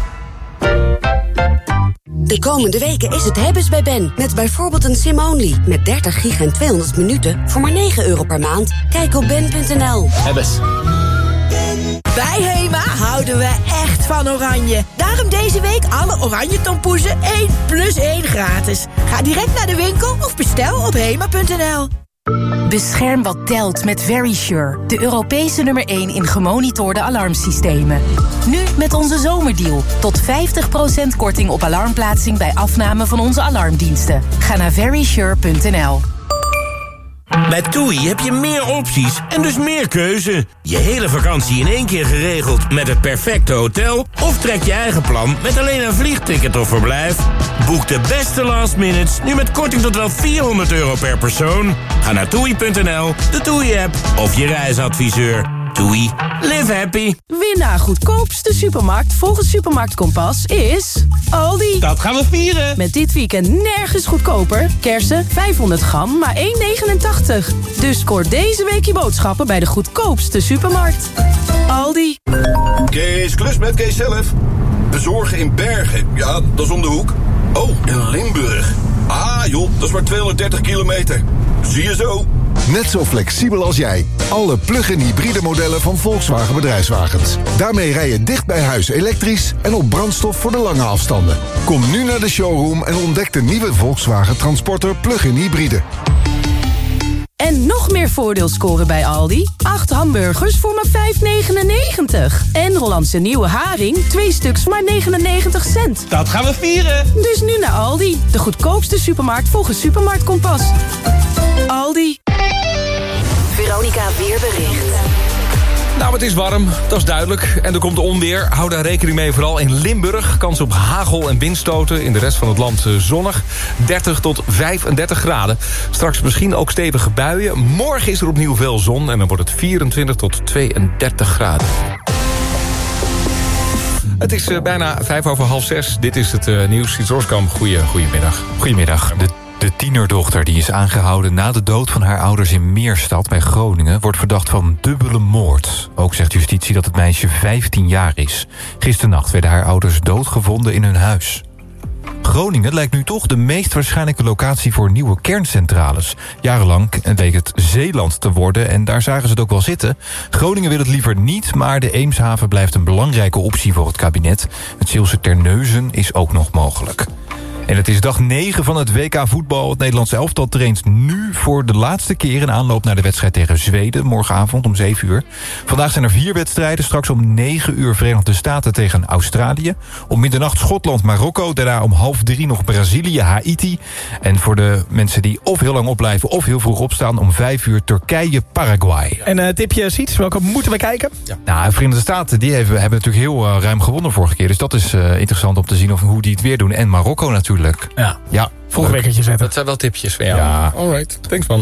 De komende weken is het hebben's bij Ben. Met bijvoorbeeld een sim-only. Met dertig gig en tweehonderd minuten voor maar negen euro per maand. Kijk op ben punt n l. Hebbes. Bij Hema houden we echt van oranje. Daarom deze week alle oranje tompoezen één plus één gratis. Ga direct naar de winkel of bestel op hema punt n l. Bescherm wat telt met Verisure, de Europese nummer één in gemonitorde alarmsystemen. Nu met onze zomerdeal. Tot vijftig procent korting op alarmplaatsing bij afname van onze alarmdiensten. Ga naar verisure punt n l. Bij TUI heb je meer opties en dus meer keuze. Je hele vakantie in één keer geregeld met het perfecte hotel? Of trek je eigen plan met alleen een vliegticket of verblijf? Boek de beste last minutes nu met korting tot wel vierhonderd euro per persoon. Ga naar toei punt n l, de TUI-app of je reisadviseur. TUI, live happy. Winnaar goedkoopste supermarkt volgens Supermarkt Kompas is Aldi. Dat gaan we vieren. Met dit weekend nergens goedkoper. Kersen vijfhonderd gram, maar één negenentachtig. Dus scoor deze week je boodschappen bij de goedkoopste supermarkt. Aldi. Kees Klus met Kees zelf. Bezorgen in Bergen. Ja, dat is om de hoek. Oh, in Limburg. Ah joh, dat is maar tweehonderddertig kilometer. Zie je zo. Net zo flexibel als jij. Alle plug-in hybride modellen van Volkswagen Bedrijfswagens. Daarmee rij je dicht bij huis elektrisch en op brandstof voor de lange afstanden. Kom nu naar de showroom en ontdek de nieuwe Volkswagen Transporter plug-in hybride. En nog meer voordeel scoren bij Aldi. acht hamburgers voor maar vijf negenennegentig. En Hollandse nieuwe haring, twee stuks voor maar negenennegentig cent. Dat gaan we vieren. Dus nu naar Aldi, de goedkoopste supermarkt volgens Supermarkt Kompas. Aldi. Veronica Weerbericht. Nou, het is warm, dat is duidelijk. En er komt onweer. Hou daar rekening mee, vooral in Limburg. Kans op hagel en windstoten. In de rest van het land zonnig. dertig tot vijfendertig graden. Straks misschien ook stevige buien. Morgen is er opnieuw veel zon. En dan wordt het vierentwintig tot tweeëndertig graden. Het is uh, bijna vijf over half zes. Dit is het uh, nieuws. Siets Roskamp, goeie, goedemiddag. Goedemiddag. De, de tienerdochter die is aangehouden na de dood van haar ouders in Meerstad bij Groningen wordt verdacht van dubbele moord. Ook zegt justitie dat het meisje vijftien jaar is. Gisternacht werden haar ouders doodgevonden in hun huis. Groningen lijkt nu toch de meest waarschijnlijke locatie voor nieuwe kerncentrales. Jarenlang leek het Zeeland te worden en daar zagen ze het ook wel zitten. Groningen wil het liever niet, maar de Eemshaven blijft een belangrijke optie voor het kabinet. Het Zeelse Terneuzen is ook nog mogelijk. En het is dag negen van het W K voetbal. Het Nederlandse elftal traint nu voor de laatste keer in aanloop naar de wedstrijd tegen Zweden. Morgenavond om zeven uur. Vandaag zijn er vier wedstrijden. Straks om negen uur Verenigde Staten tegen Australië. Om middernacht Schotland, Marokko. Daarna om half drie nog Brazilië, Haiti. En voor de mensen die of heel lang opblijven of heel vroeg opstaan... om vijf uur Turkije, Paraguay. En uh, tipje, Siets, welke moeten we kijken? Ja. Nou, de Verenigde Staten die hebben, hebben natuurlijk heel uh, ruim gewonnen vorige keer. Dus dat is uh, interessant om te zien of, hoe die het weer doen. En Marokko natuurlijk. Ja, ja volgende wekkertje zetten. Dat zijn wel tipjes van jou. Ja. Alright, thanks man.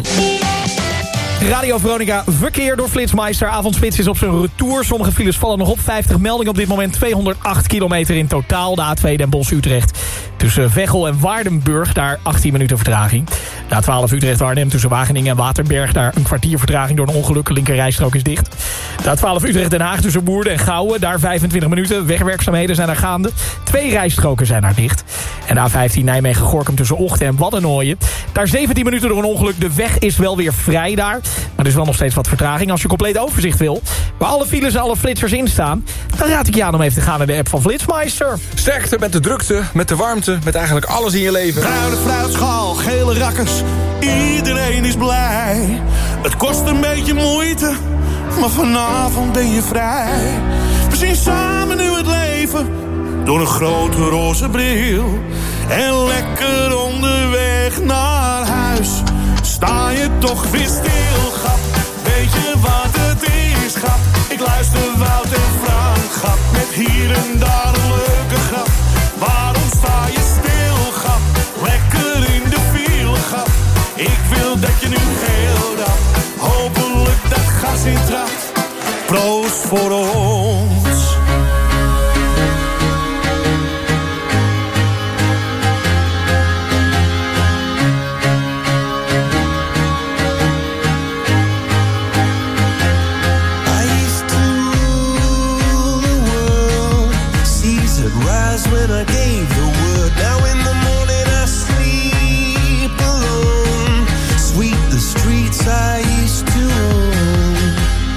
Radio Veronica, verkeer door Flitsmeister. Avondspits is op zijn retour. Sommige files vallen nog op. vijftig meldingen op dit moment. tweehonderdacht kilometer in totaal. De A twee Den Bosch-Utrecht. Tussen Veghel en Waardenburg. Daar achttien minuten vertraging. De A twaalf Utrecht-Arnhem tussen Wageningen en Waterberg. Daar een kwartier vertraging door een ongeluk. De linker rijstrook is dicht. De A twaalf Utrecht-Den Haag tussen Woerden en Gouwen. Daar vijfentwintig minuten. Wegwerkzaamheden zijn daar gaande. Twee rijstroken zijn daar dicht. En de A vijftien Nijmegen-Gorkum tussen Ochten en Waddenooien. Daar zeventien minuten door een ongeluk. De weg is wel weer vrij daar. Maar er is wel nog steeds wat vertraging. Als je compleet overzicht wil, waar alle files en alle flitsers in staan... dan raad ik je aan om even te gaan naar de app van Flitsmeister. Sterkte met de drukte, met de warmte, met eigenlijk alles in je leven. Bruine fruitschaal, gele rakkers, iedereen is blij. Het kost een beetje moeite, maar vanavond ben je vrij. We zien samen nu het leven, door een grote roze bril. En lekker onderweg naar huis, sta je toch weer stil, grap. Weet je wat het is, grap? Ik luister Wout en Frank, grap. Met hier en daar een leuke grap. Waarom sta je stil, grap? Lekker in de file, grap. Ik wil dat je nu heel rap, hopelijk dat gas in trapt. Proost voor ons. When I gave the word, now in the morning I sleep alone. Sweep the streets I used to own.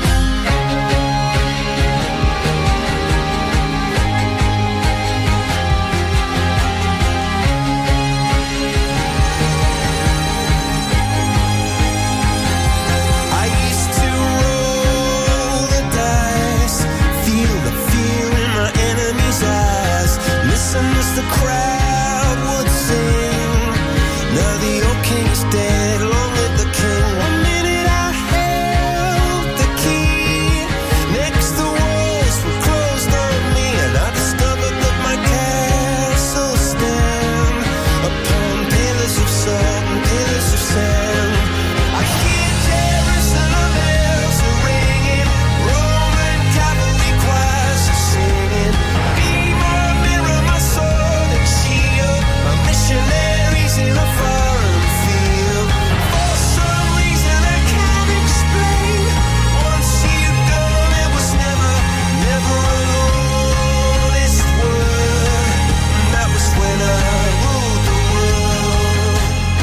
I used to roll the dice, feel the fear in my enemy's eyes. Listen as the crowd would sing. Now the old king's dead, long live the king. One minute I held the key. Next the walls were closed on me, and I discovered that my castle stand upon pillars of salt and pillars of sand. I hear Jerusalem bells are ringing, Roman cavalry choirs are singing. Be my mirror, my sword and shield, my missionaries in a foreign field. For some reason I can't explain, once you gone it was never, never an honest word. And that was when I ruled the world.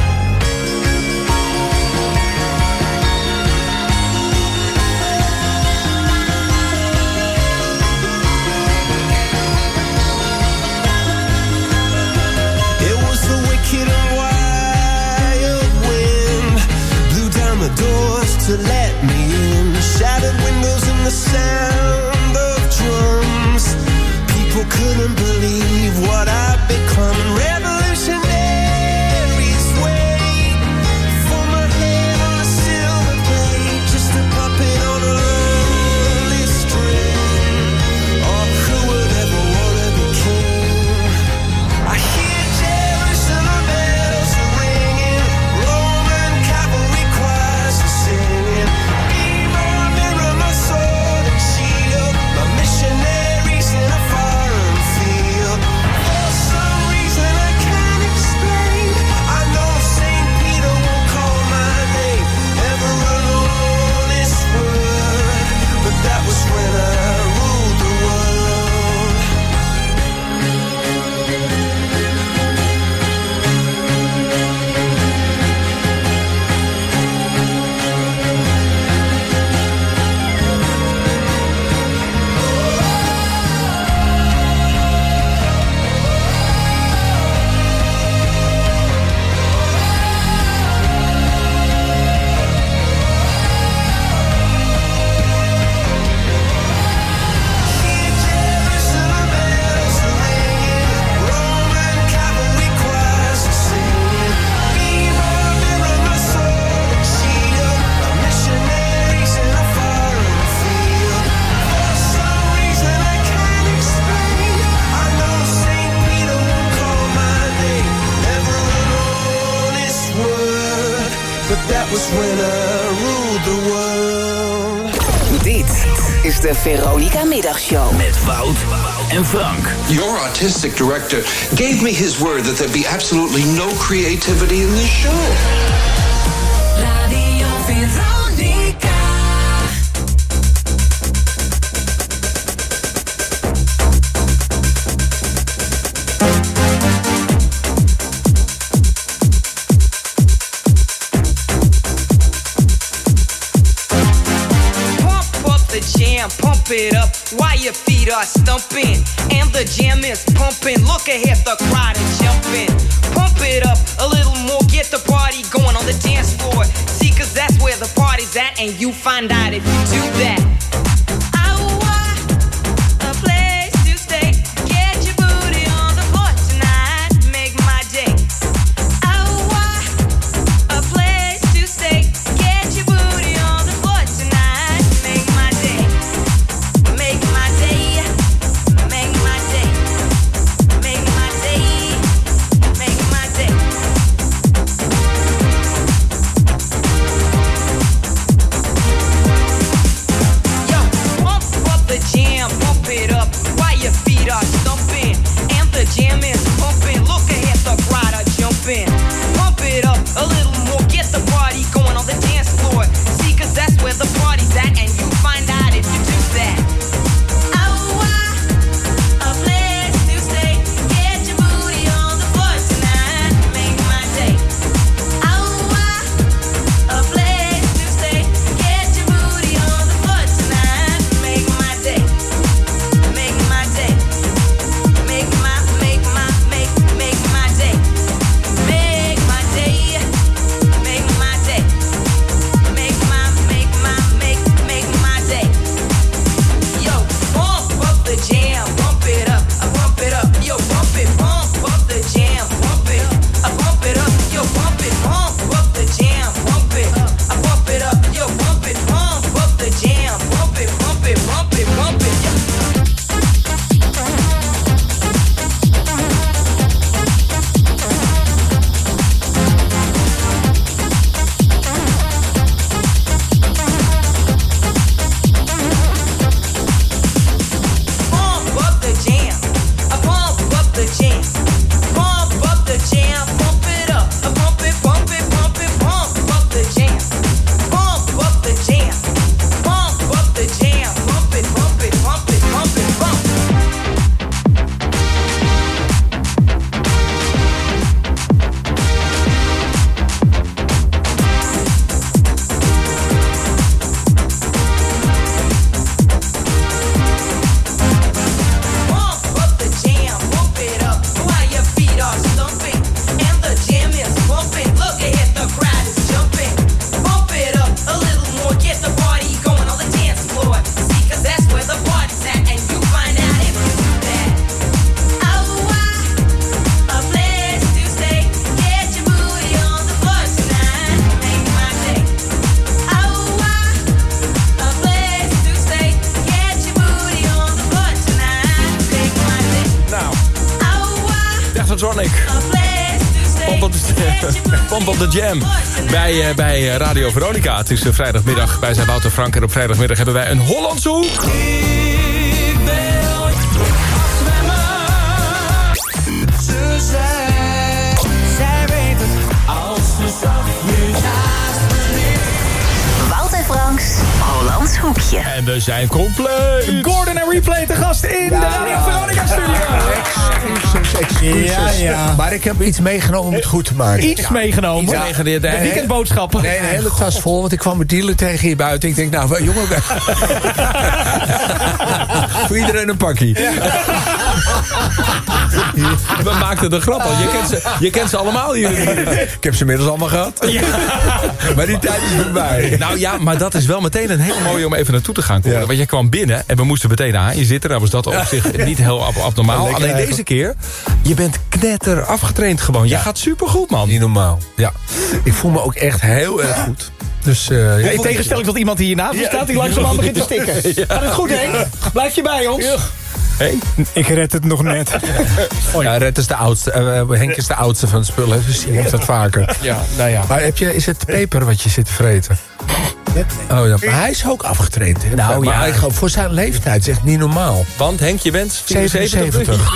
It was the wicked and wild wind, blew down the doors to let me in. Shattered windows and the sound of drums. People couldn't believe what I'd become. Revolutionaries wait for my head on a silver plate, just a puppet on a lonely string. Oh, who would ever wanna be king? I hear Jerusalem bells are ringing, Roman cavalry choirs are singing. Be my mirror, my sword and shield, my missionaries in a foreign field. For some reason I is de Veronica Middagshow. Met Wout en Frank. Your artistic director gave me his word that there'd be absolutely no creativity in this show. Radio Veronica. Jam, pump it up while your feet are stumping. And the jam is pumping. Look ahead, the crowd is jumping. Pump it up a little more, get the party going on the dance floor. See, cause that's where the party's at, and you find out if you do that. I want a place to stay. Get your booty on the floor tonight. Make my day. I want a place to stay. Get your booty on the floor tonight. Make my day. Make my day. Make my day. Make my day. Make my day. Yo, pump up the jam, pump it up while your feet are stumping. And the jam is pumping. Look ahead, the crowd are jumping. Pump it up a little more, get the party going on the dance floor. See, cause that's where the party's at, and you find out if you do that. I want a place to stay. Get your booty on the floor tonight. Make my day. I want a place to stay. Get your booty on the floor tonight. Make my day. Make my day. Make my, make my, make, make my day. Make my day. Make my day. Make my, make my, make, make my day. Yo, pump up the jam, pump it up, I pump it up. Yo, pump it, pump up the jam, pump it, I pump it up. Yo, pump it, pump up the jam, pump it, I pump it up. Yo, pump it, pump up the jam, pump it, pump it, pump it, pump it. Yo. Pump up the jam, I pump up the jam, pump up the jam, pump it up, I pump it, pump it, pump it, pump up the jam, pump up the jam, pump up the jam, pump it, pump it, pump it, pump it, pump. Pump up the jam, pump it up while your feet are stumping. And the jam is pumping. Look ahead, the crowd is jumping. Pump it up a little more, get the party going on the dance floor. See, cause that's where the party's at, and you find out if you do that. I want a place to stay. Get your booty on the floor tonight. Make my day. I want a place to stay. Get your booty on the floor tonight. Make my day. Nou, I want Technotronic. a place to stay. Pump op de, Pump op de jam bij, eh, bij eh, Radio Veronica. Het is eh, vrijdagmiddag. Wij zijn Wouter Frank en op vrijdagmiddag hebben wij een Hollandse hoek. Ze zei, zij weet het als ze zachtjes naast me ligt. Wout en Franks Hollands Hoekje. En we zijn compleet. Gordon en Replay te gast in de Radio Veronica studio. Excuses, excuses. Ja, ja. Maar ik heb iets meegenomen om het goed te maken. Iets meegenomen. Iets Ja. meegenomen. De weekendboodschappen. Nee, een hele tas vol, want ik kwam met dealer tegen hier buiten. Ik denk, nou, wel, jongen... Voor iedereen een pakkie. We maakten de grap al. Je kent ze, je kent ze allemaal hier. Ik heb ze inmiddels allemaal gehad. Ja. Maar die tijd is voorbij. Nou ja, maar dat is wel meteen een hele mooie om even naartoe te gaan komen. Ja. Want jij kwam binnen en we moesten meteen aan je zitten. Nou was dat op zich niet heel ab- abnormaal. Lekker Alleen eigen. deze keer, je bent knetter afgetraind gewoon. Je Ja. gaat supergoed, man. Niet normaal. Ja. Ik voel me ook echt heel erg goed. Dus, uh, Ja, in tegenstelling tot iemand die hiernaast staat, die langzamerhand begint te stikken. Ja. Gaat het goed, Henk? Blijf je bij ons? Hey. Ik red het nog net. Ja, Red is de oudste. Uh, Henk is de oudste van het spul, hè, dus die heeft dat vaker. Ja, nou ja. Maar heb je, is het peper wat je zit te vreten? Oh, ja, maar hij is ook afgetraind. Hè? Nou, maar ja. hij, gewoon voor zijn leeftijd is echt niet normaal. Want Henk, je bent zevenenzeventig.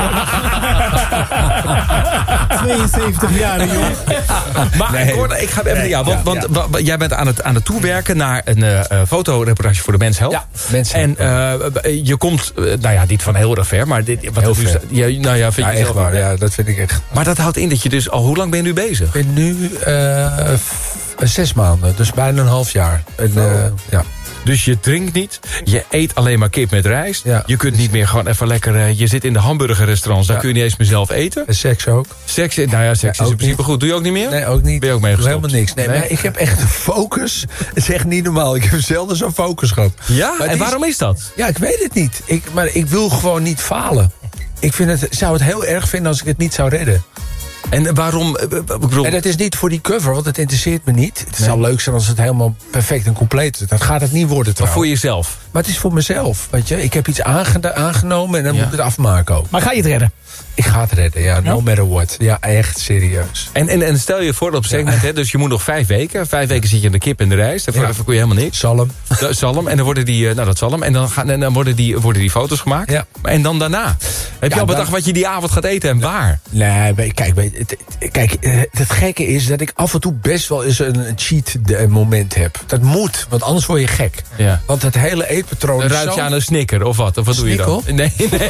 tweeënzeventig jaar, jongen. Maar Nee. Gordon, ik ga even... Nee, ja, want ja, want ja. wa- wa- jij bent aan het, aan het toewerken naar een uh, fotoreportage voor de Mens Health. Ja, Mens Health, En uh, je komt, uh, nou ja, niet van heel erg ver, maar... Dit, wat Heel er nu ver. sta- Ja, nou ja, vind Ja, je echt zelf waar. ook, hè? Ja, dat vind ik echt. Maar dat houdt in dat je dus al... Hoe lang ben je nu bezig? Ik ben nu eh, f- zes maanden, dus bijna een half jaar. En, eh, ja. Dus je drinkt niet, je eet alleen maar kip met rijst. Ja. Je kunt niet meer gewoon even lekker... uh, je zit in de hamburgerrestaurants, daar Ja. kun je niet eens meer zelf eten. En seks ook. Seks, nou ja, seks Ja, is in ook principe niet. goed. Doe je ook niet meer? Nee, ook niet. Ben je ook Ik doe meegestopt? helemaal niks. Nee, Nee? maar ik heb echt een focus. Het is echt niet normaal. Ik heb zelden zo'n focus gehad. Ja? Maar En die waarom is dat? Ja, ik weet het niet. Ik, maar ik wil gewoon niet falen. Ik vind het, zou het heel erg vinden als ik het niet zou redden. En waarom... uh, ik bedoel, En dat is niet voor die cover, want het interesseert me niet. Het zou leuk zijn als het helemaal perfect en compleet is. Dat gaat het niet worden maar trouwens. voor jezelf? Maar het is voor mezelf, weet je. Ik heb iets aangeda- aangenomen en dan Ja. moet ik het afmaken ook. Maar ga je het redden? Ik ga het redden, ja. No matter what. Ja, echt segieus. En, en, en stel je voor dat op een gegeven moment, hè, dus je moet nog vijf weken. Vijf weken zit je in de kip en de rijst. Daarvoor Ja. daarvoor kun je helemaal niks. Zalm. Da- Zalm. En dan worden die, eh, nou dat zalm. En dan, gaan, en dan worden, die, worden die foto's gemaakt. Ja. En dan daarna. Heb je al bedacht dan- wat je die avond gaat eten en waar? Nee, weet- kijk, weet- het, het- kijk, eh, het gekke is dat ik af en toe best wel eens een, een cheat de- moment heb. Dat moet, want anders word je gek. Ja. Want het hele eetpatroon Dan is ruik zo... je aan een snicker of wat? Of wat doe je dan? Snikkel? Nee, nee.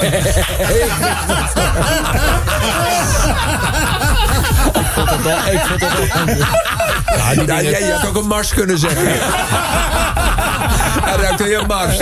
Ik vond het wel... Ik vond het wel... Ja, die ja, jij had ook een Mars kunnen zeggen. Hij ruikt aan je Mars.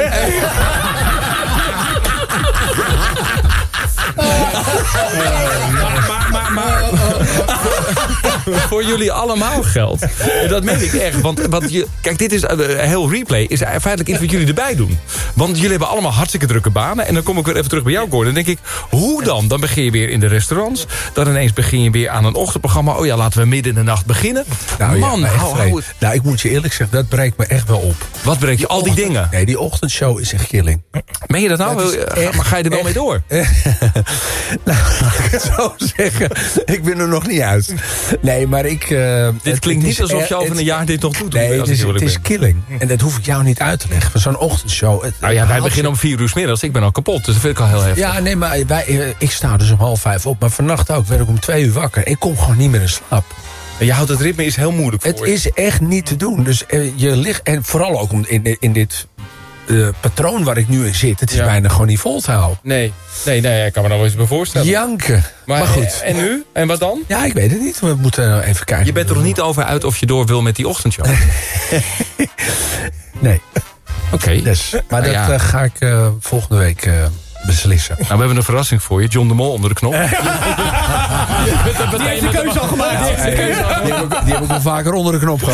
Maar, maar, maar, voor jullie allemaal geldt. En dat meen ik echt. Want, want je, kijk, dit is een heel replay. Is feitelijk iets wat jullie erbij doen. Want jullie hebben allemaal hartstikke drukke banen. En dan kom ik weer even terug bij jou, Gordon. Dan denk ik, hoe dan? Dan begin je weer in de restaurants. Dan ineens begin je weer aan een ochtendprogramma. Oh ja, laten we midden in de nacht beginnen. Nou, ja, Man, maar echt hou, vreemd. hou het. Nou, ik moet je eerlijk zeggen, dat breekt me echt wel op. Wat breek je? Al die ochtend- dingen? Nee, die ochtendshow is echt killing. Meen je dat nou? Dat is Eh, echt- maar ga je er wel echt- mee door? nou, laat ik het zo zeggen. Ik ben er nog niet uit. Nee, maar ik... uh, Dit klinkt niet alsof je over een jaar dit nog doet. Nee, als het ik is, eerlijk het is ben. killing. En dat hoef ik jou niet uit te leggen. Van zo'n ochtendshow. Het, Nou ja, wij haalt beginnen om vier uur 's middags. Ik ben al kapot, dus dat vind ik al heel heftig. Ja, nee, maar wij, eh, ik sta dus om half vijf op. Maar vannacht ook werd ik om twee uur wakker. Ik kom gewoon niet meer in slaap. En je houdt het ritme is heel moeilijk voor Het je. is echt niet te doen. Dus eh, je ligt... En vooral ook om in, in dit eh, patroon waar ik nu in zit. Het is Ja. bijna gewoon niet vol te houden. Nee, nee, nee, ik kan me nou wel eens bij voorstellen. Janken. Maar, goed. En nu? En wat dan? Ja, ik weet het niet. We moeten even kijken. Je bent er nog niet over uit of je door wil met die ochtendshow? Nee. Oké. Dus, maar Nou dat ja. eh, ga ik eh, volgende week eh, beslissen. Nou, we hebben een verrassing voor je. John de Mol onder de knop. Die heeft de keuze al gemaakt. Die heeft de keuze al Die heb, ik, die heb ik al vaker onder de knop gehad.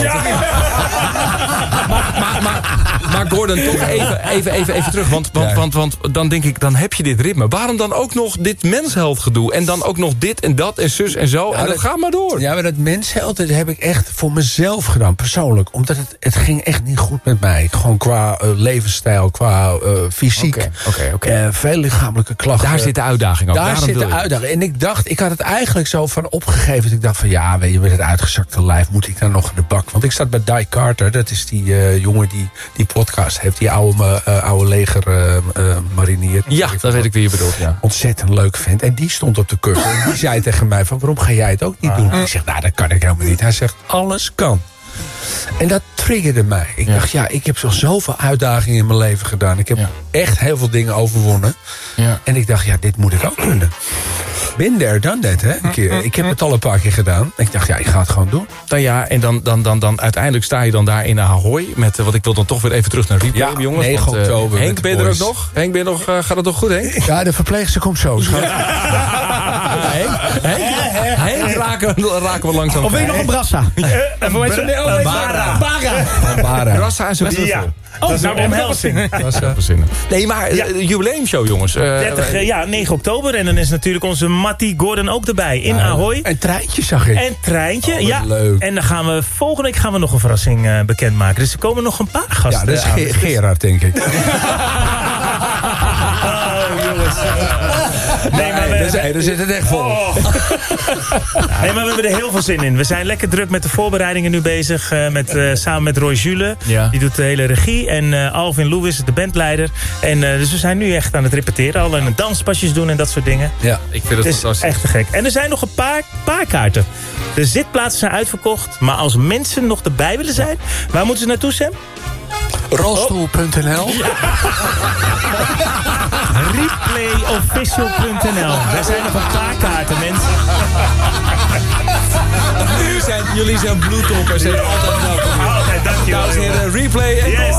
Maar, maar, maar Gordon, toch even, even, even, even terug. Want, want, Ja. want, want dan denk ik, dan heb je dit ritme. Waarom dan ook nog dit mensheld gedoe? En dan ook nog dit en dat en zus en zo. Ja, en dat dat- gaat maar door. Ja, maar dat mensheld, dat heb ik echt voor mezelf gedaan, persoonlijk. Omdat het, het ging echt niet goed met mij. Gewoon qua eh, levensstijl, qua eh, fysiek. Oké, oké, oké. Eh, veel lichamelijke klachten. Daar zit de uitdaging ook. Daar Daarom zit wil de je. uitdaging. En ik dacht, ik had het eigenlijk zo van opgegeven. Dat ik dacht van, ja, weet je, met het uitgezakte lijf moet ik dan nog in de bak. Want ik zat bij Die Carter, dat is die uh, jongen die die podcast heeft. Die oude, uh, oude leger uh, uh, marinier. Ja, dat weet ik wie je bedoelt, ja. Ontzettend leuk vent. En die stond op de cover. En die zei tegen mij van, waarom ga jij het ook niet Ah. doen? Ik zeg, nou, dat kan ik helemaal niet. Hij zegt, alles kan. En dat triggerde mij. Ik Ja. dacht, ja, ik heb zo zoveel uitdagingen in mijn leven gedaan. Ik heb Ja. echt heel veel dingen overwonnen. Ja. En ik dacht, ja, dit moet ik ook kunnen. Been there, done that, hè? Een keer. Ik heb het al een paar keer gedaan. Ik dacht, ja, ik ga het gewoon doen. Nou ja, en dan, dan, dan, dan uiteindelijk sta je dan daar in Ahoy. Met, uh, wat ik wil dan toch weer even terug naar Replay, Ja, jongens. negen want, uh, oktober Henk, met de ben je er ook boys. nog? Henk, ben je nog, uh, gaat het nog goed, Henk? Ja, de verpleegster komt zo. Schat. Henk, Henk, Henk raken, we- raken we langzaam. Of weet je nog een brassa? En voor mensen... Nee, oh, nee, Bara. Bara. Bara. Rassa en zijn Ja. knuffel. Dat is nou omhelzing. Nee, maar uh, Ja. jubileumshow, jongens. Uh, dertig, uh, ja, negen oktober. En dan is natuurlijk onze Mattie Gordon ook erbij in Ja, Ahoy. Een treintje zag ik. En Treintje, Oh, wat ja. leuk. En dan gaan we volgende week gaan we nog een verrassing uh, bekendmaken. Dus er komen nog een paar gasten Ja, dat is aan. Ge- Gerard, denk ik. Oh, jongens. Nee, maar we, nee, daar zit het echt vol. Oh. Nee, maar we hebben er heel veel zin in. We zijn lekker druk met de voorbereidingen nu bezig. Uh, met, uh, samen met Roy Jules. Ja. Die doet de hele regie. En uh, Alvin Lewis, de bandleider. En, uh, dus we zijn nu echt aan het repeteren. Al en danspasjes doen en dat soort dingen. Ja, ik vind het, het is fantastisch. echt te gek. En er zijn nog een paar, paar kaarten. De zitplaatsen zijn uitverkocht. Maar als mensen nog erbij willen zijn... Waar moeten ze naartoe, Sam? Rolstoel punt n l Ja. Replayofficial punt n l. Daar zijn nog een paar kaarten, mensen. Jullie zijn, jullie zijn bloedtoppers en altijd welkom. Altijd, dankjewel. Dames en heren, replay en yes.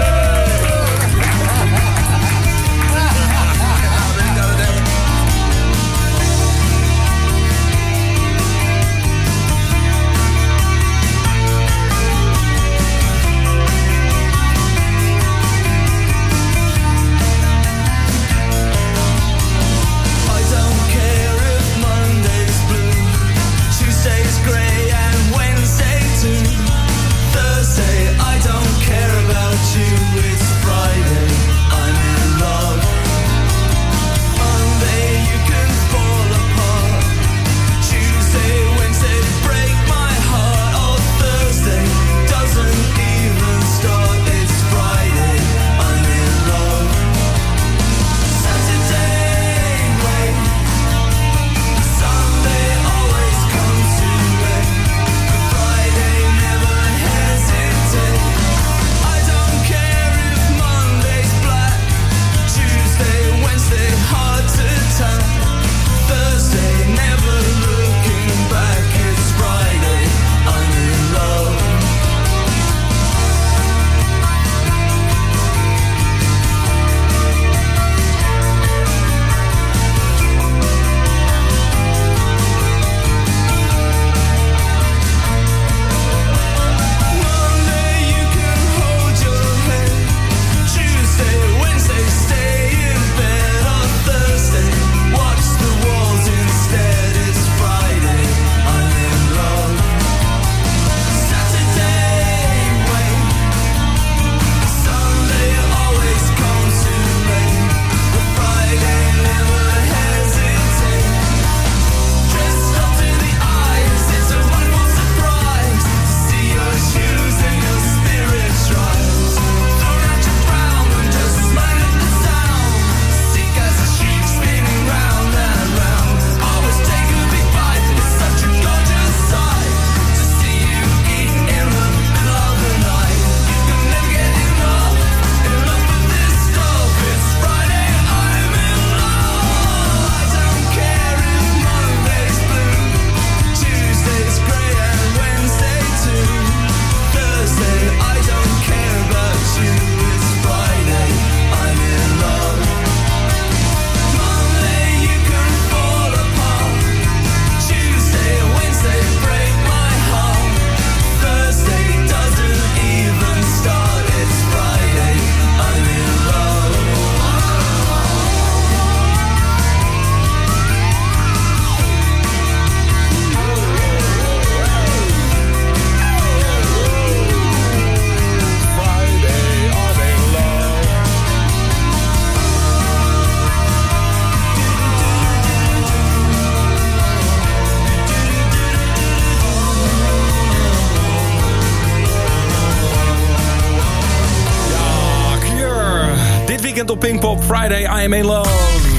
Op Pinkpop Friday, I Am In Love.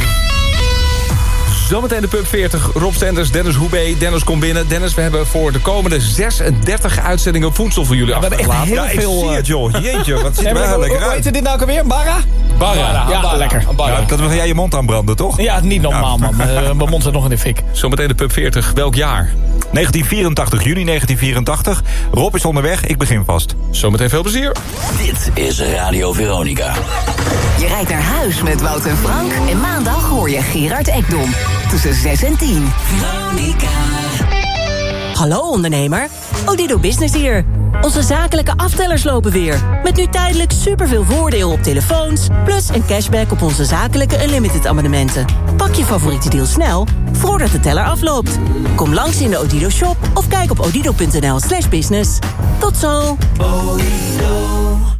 Zometeen de Pub veertig. Rob Stenders, Dennis Hoebe. Dennis komt binnen. Dennis, we hebben voor de komende zesendertig uitzendingen voedsel voor jullie ja, achtergelaten. We hebben echt heel ja, veel... ik zie het, joh. Jeetje, wat zit er wel lekker uit. Hoe heet dit nou ook alweer? Barra? Barra. Ja, Barra. lekker. Barra. Ja, dat wil jij je mond aanbranden, toch? Ja, niet normaal, man. Uh, mijn mond zit nog in de fik. Zometeen de Pub veertig. Welk jaar? negentien vierentachtig, juni negentien vierentachtig. Rob is onderweg, ik begin vast. Zometeen veel plezier. Dit is Radio Veronica. Je rijdt naar huis met Wout en Frank. En maandag hoor je Gerard Ekdom. Tussen zes en tien. Veronica. Hallo ondernemer, Odido Business hier. Onze zakelijke aftellers lopen weer. Met nu tijdelijk superveel voordeel op telefoons... plus een cashback op onze zakelijke Unlimited abonnementen. Pak je favoriete deal snel, voordat de teller afloopt. Kom langs in de Odido shop of kijk op odido punt n l slash business. Tot zo! Bij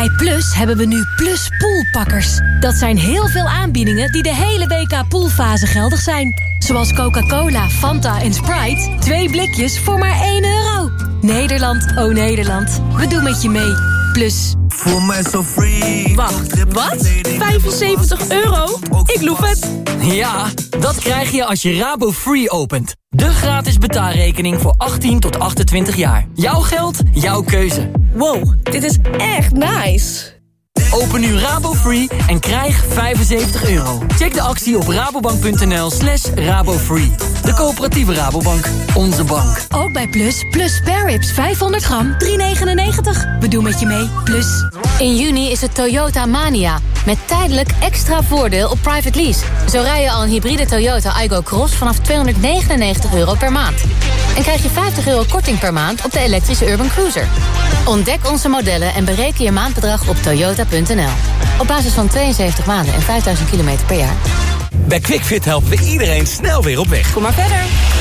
Bij Plus hebben we nu Plus Poolpakkers. Dat zijn heel veel aanbiedingen die de hele W K poolfase geldig zijn. Zoals Coca-Cola, Fanta en Sprite. Twee blikjes voor maar één euro. Nederland, oh Nederland. We doen met je mee. Plus. Voel mij zo free. Wacht, wat? vijfenzeventig euro? Ik loef het. Ja, dat krijg je als je Rabo Free opent. De gratis betaalrekening voor achttien tot achtentwintig jaar. Jouw geld, jouw keuze. Wow, dit is echt nice. Open nu Rabo Free en krijg vijfenzeventig euro. Check de actie op rabobank.nl slash rabofree. De coöperatieve Rabobank. Onze bank. Ook bij Plus. Plus Spare Ribs vijfhonderd gram, drie negenennegentig. We doen met je mee. Plus. In juni is het Toyota Mania. Met tijdelijk extra voordeel op private lease. Zo rij je al een hybride Toyota Aygo Cross vanaf tweehonderdnegenennegentig euro per maand. En krijg je vijftig euro korting per maand op de elektrische Urban Cruiser. Ontdek onze modellen en bereken je maandbedrag op toyota punt n l. Op basis van tweeënzeventig maanden en vijfduizend kilometer per jaar. Bij QuickFit helpen we iedereen snel weer op weg. Kom maar verder.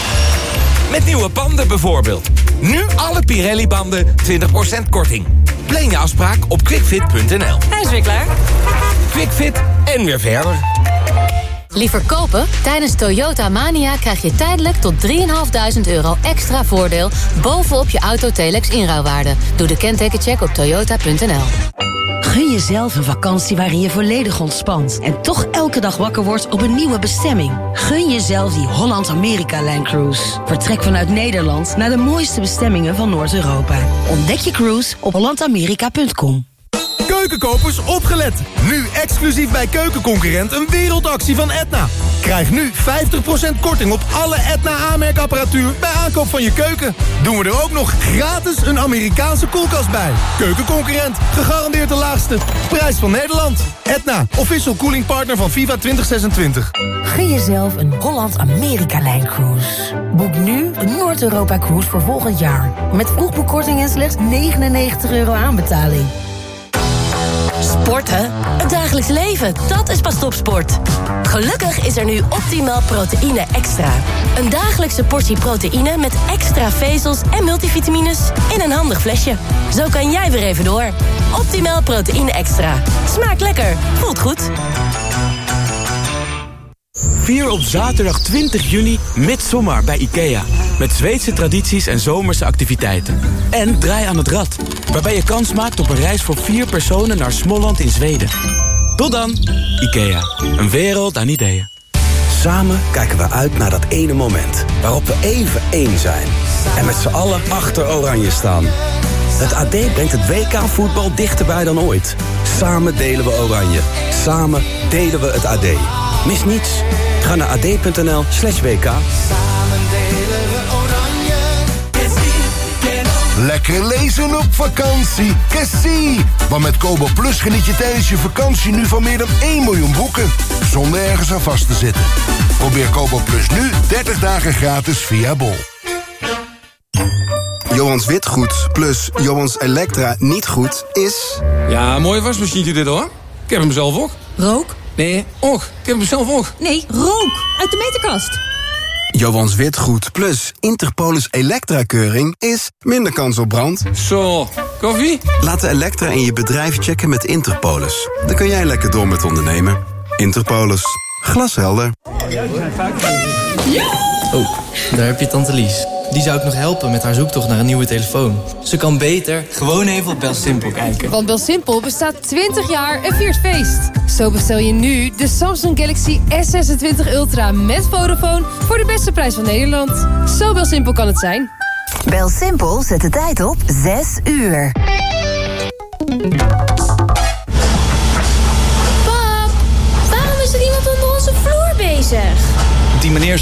Met nieuwe banden bijvoorbeeld. Nu alle Pirelli-banden twintig procent korting. Plan je afspraak op quickfit punt n l. Hij is weer klaar. QuickFit en weer verder. Liever kopen? Tijdens Toyota Mania krijg je tijdelijk tot drieduizend vijfhonderd euro extra voordeel bovenop je auto Telex inruilwaarde. Doe de kentekencheck op toyota punt n l. Gun jezelf een vakantie waarin je volledig ontspant en toch elke dag wakker wordt op een nieuwe bestemming. Gun jezelf die Holland-Amerika-lijncruise. Vertrek vanuit Nederland naar de mooiste bestemmingen van Noord-Europa. Ontdek je cruise op holland amerika punt com. Keukenkopers, opgelet! Nu exclusief bij Keukenconcurrent een wereldactie van Edna. Krijg nu vijftig procent korting op alle Edna aanmerkapparatuur bij aankoop van je keuken. Doen we er ook nog gratis een Amerikaanse koelkast bij. Keukenconcurrent, gegarandeerd de laagste prijs van Nederland. Edna, official cooling partner van FIFA twintig zesentwintig. Gun jezelf een Holland-Amerika-lijncruise. Boek nu een Noord-Europa-cruise voor volgend jaar. Met vroegboekkorting en slechts negenennegentig euro aanbetaling. Sporten? Het dagelijks leven, dat is pas topsport. Gelukkig is er nu Optimal Proteïne Extra. Een dagelijkse portie proteïne met extra vezels en multivitamines in een handig flesje. Zo kan jij weer even door. Optimal Proteïne Extra. Smaakt lekker, voelt goed. Vier op zaterdag twintig juni Midsommar bij IKEA. Met Zweedse tradities en zomerse activiteiten. En Draai aan het Rad, waarbij je kans maakt op een reis voor vier personen naar Småland in Zweden. Tot dan, IKEA. Een wereld aan ideeën. Samen kijken we uit naar dat ene moment waarop we even één zijn. En met z'n allen achter Oranje staan. Het A D brengt het W K voetbal dichterbij dan ooit. Samen delen we Oranje. Samen delen we het A D. Mis niets. Ga naar ad.nl slash WK. Lekker lezen op vakantie. Cassie. Want met Kobo Plus geniet je tijdens je vakantie nu van meer dan één miljoen boeken. Zonder ergens aan vast te zitten. Probeer Kobo Plus nu dertig dagen gratis via Bol. Johans Witgoed plus Johans Elektra niet goed is... Ja, mooie wasmachine dit hoor. Ik heb hem zelf ook. Rook? Nee, och. Ik heb hem zelf ook. Nee, rook. Uit de meterkast. Johans Witgoed plus Interpolis Elektra-keuring is minder kans op brand. Zo, koffie? Laat de Elektra in je bedrijf checken met Interpolis. Dan kun jij lekker door met ondernemen. Interpolis. Glashelder. Oh, daar heb je tante Lies. Die zou ik nog helpen met haar zoektocht naar een nieuwe telefoon. Ze kan beter gewoon even op BelSimpel kijken. Want BelSimpel bestaat twintig jaar en viert feest. Zo bestel je nu de Samsung Galaxy S zesentwintig Ultra met Vodafone voor de beste prijs van Nederland. Zo BelSimpel kan het zijn. BelSimpel zet de tijd op zes uur. Pap, waarom is er iemand onder onze vloer bezig? Die meneer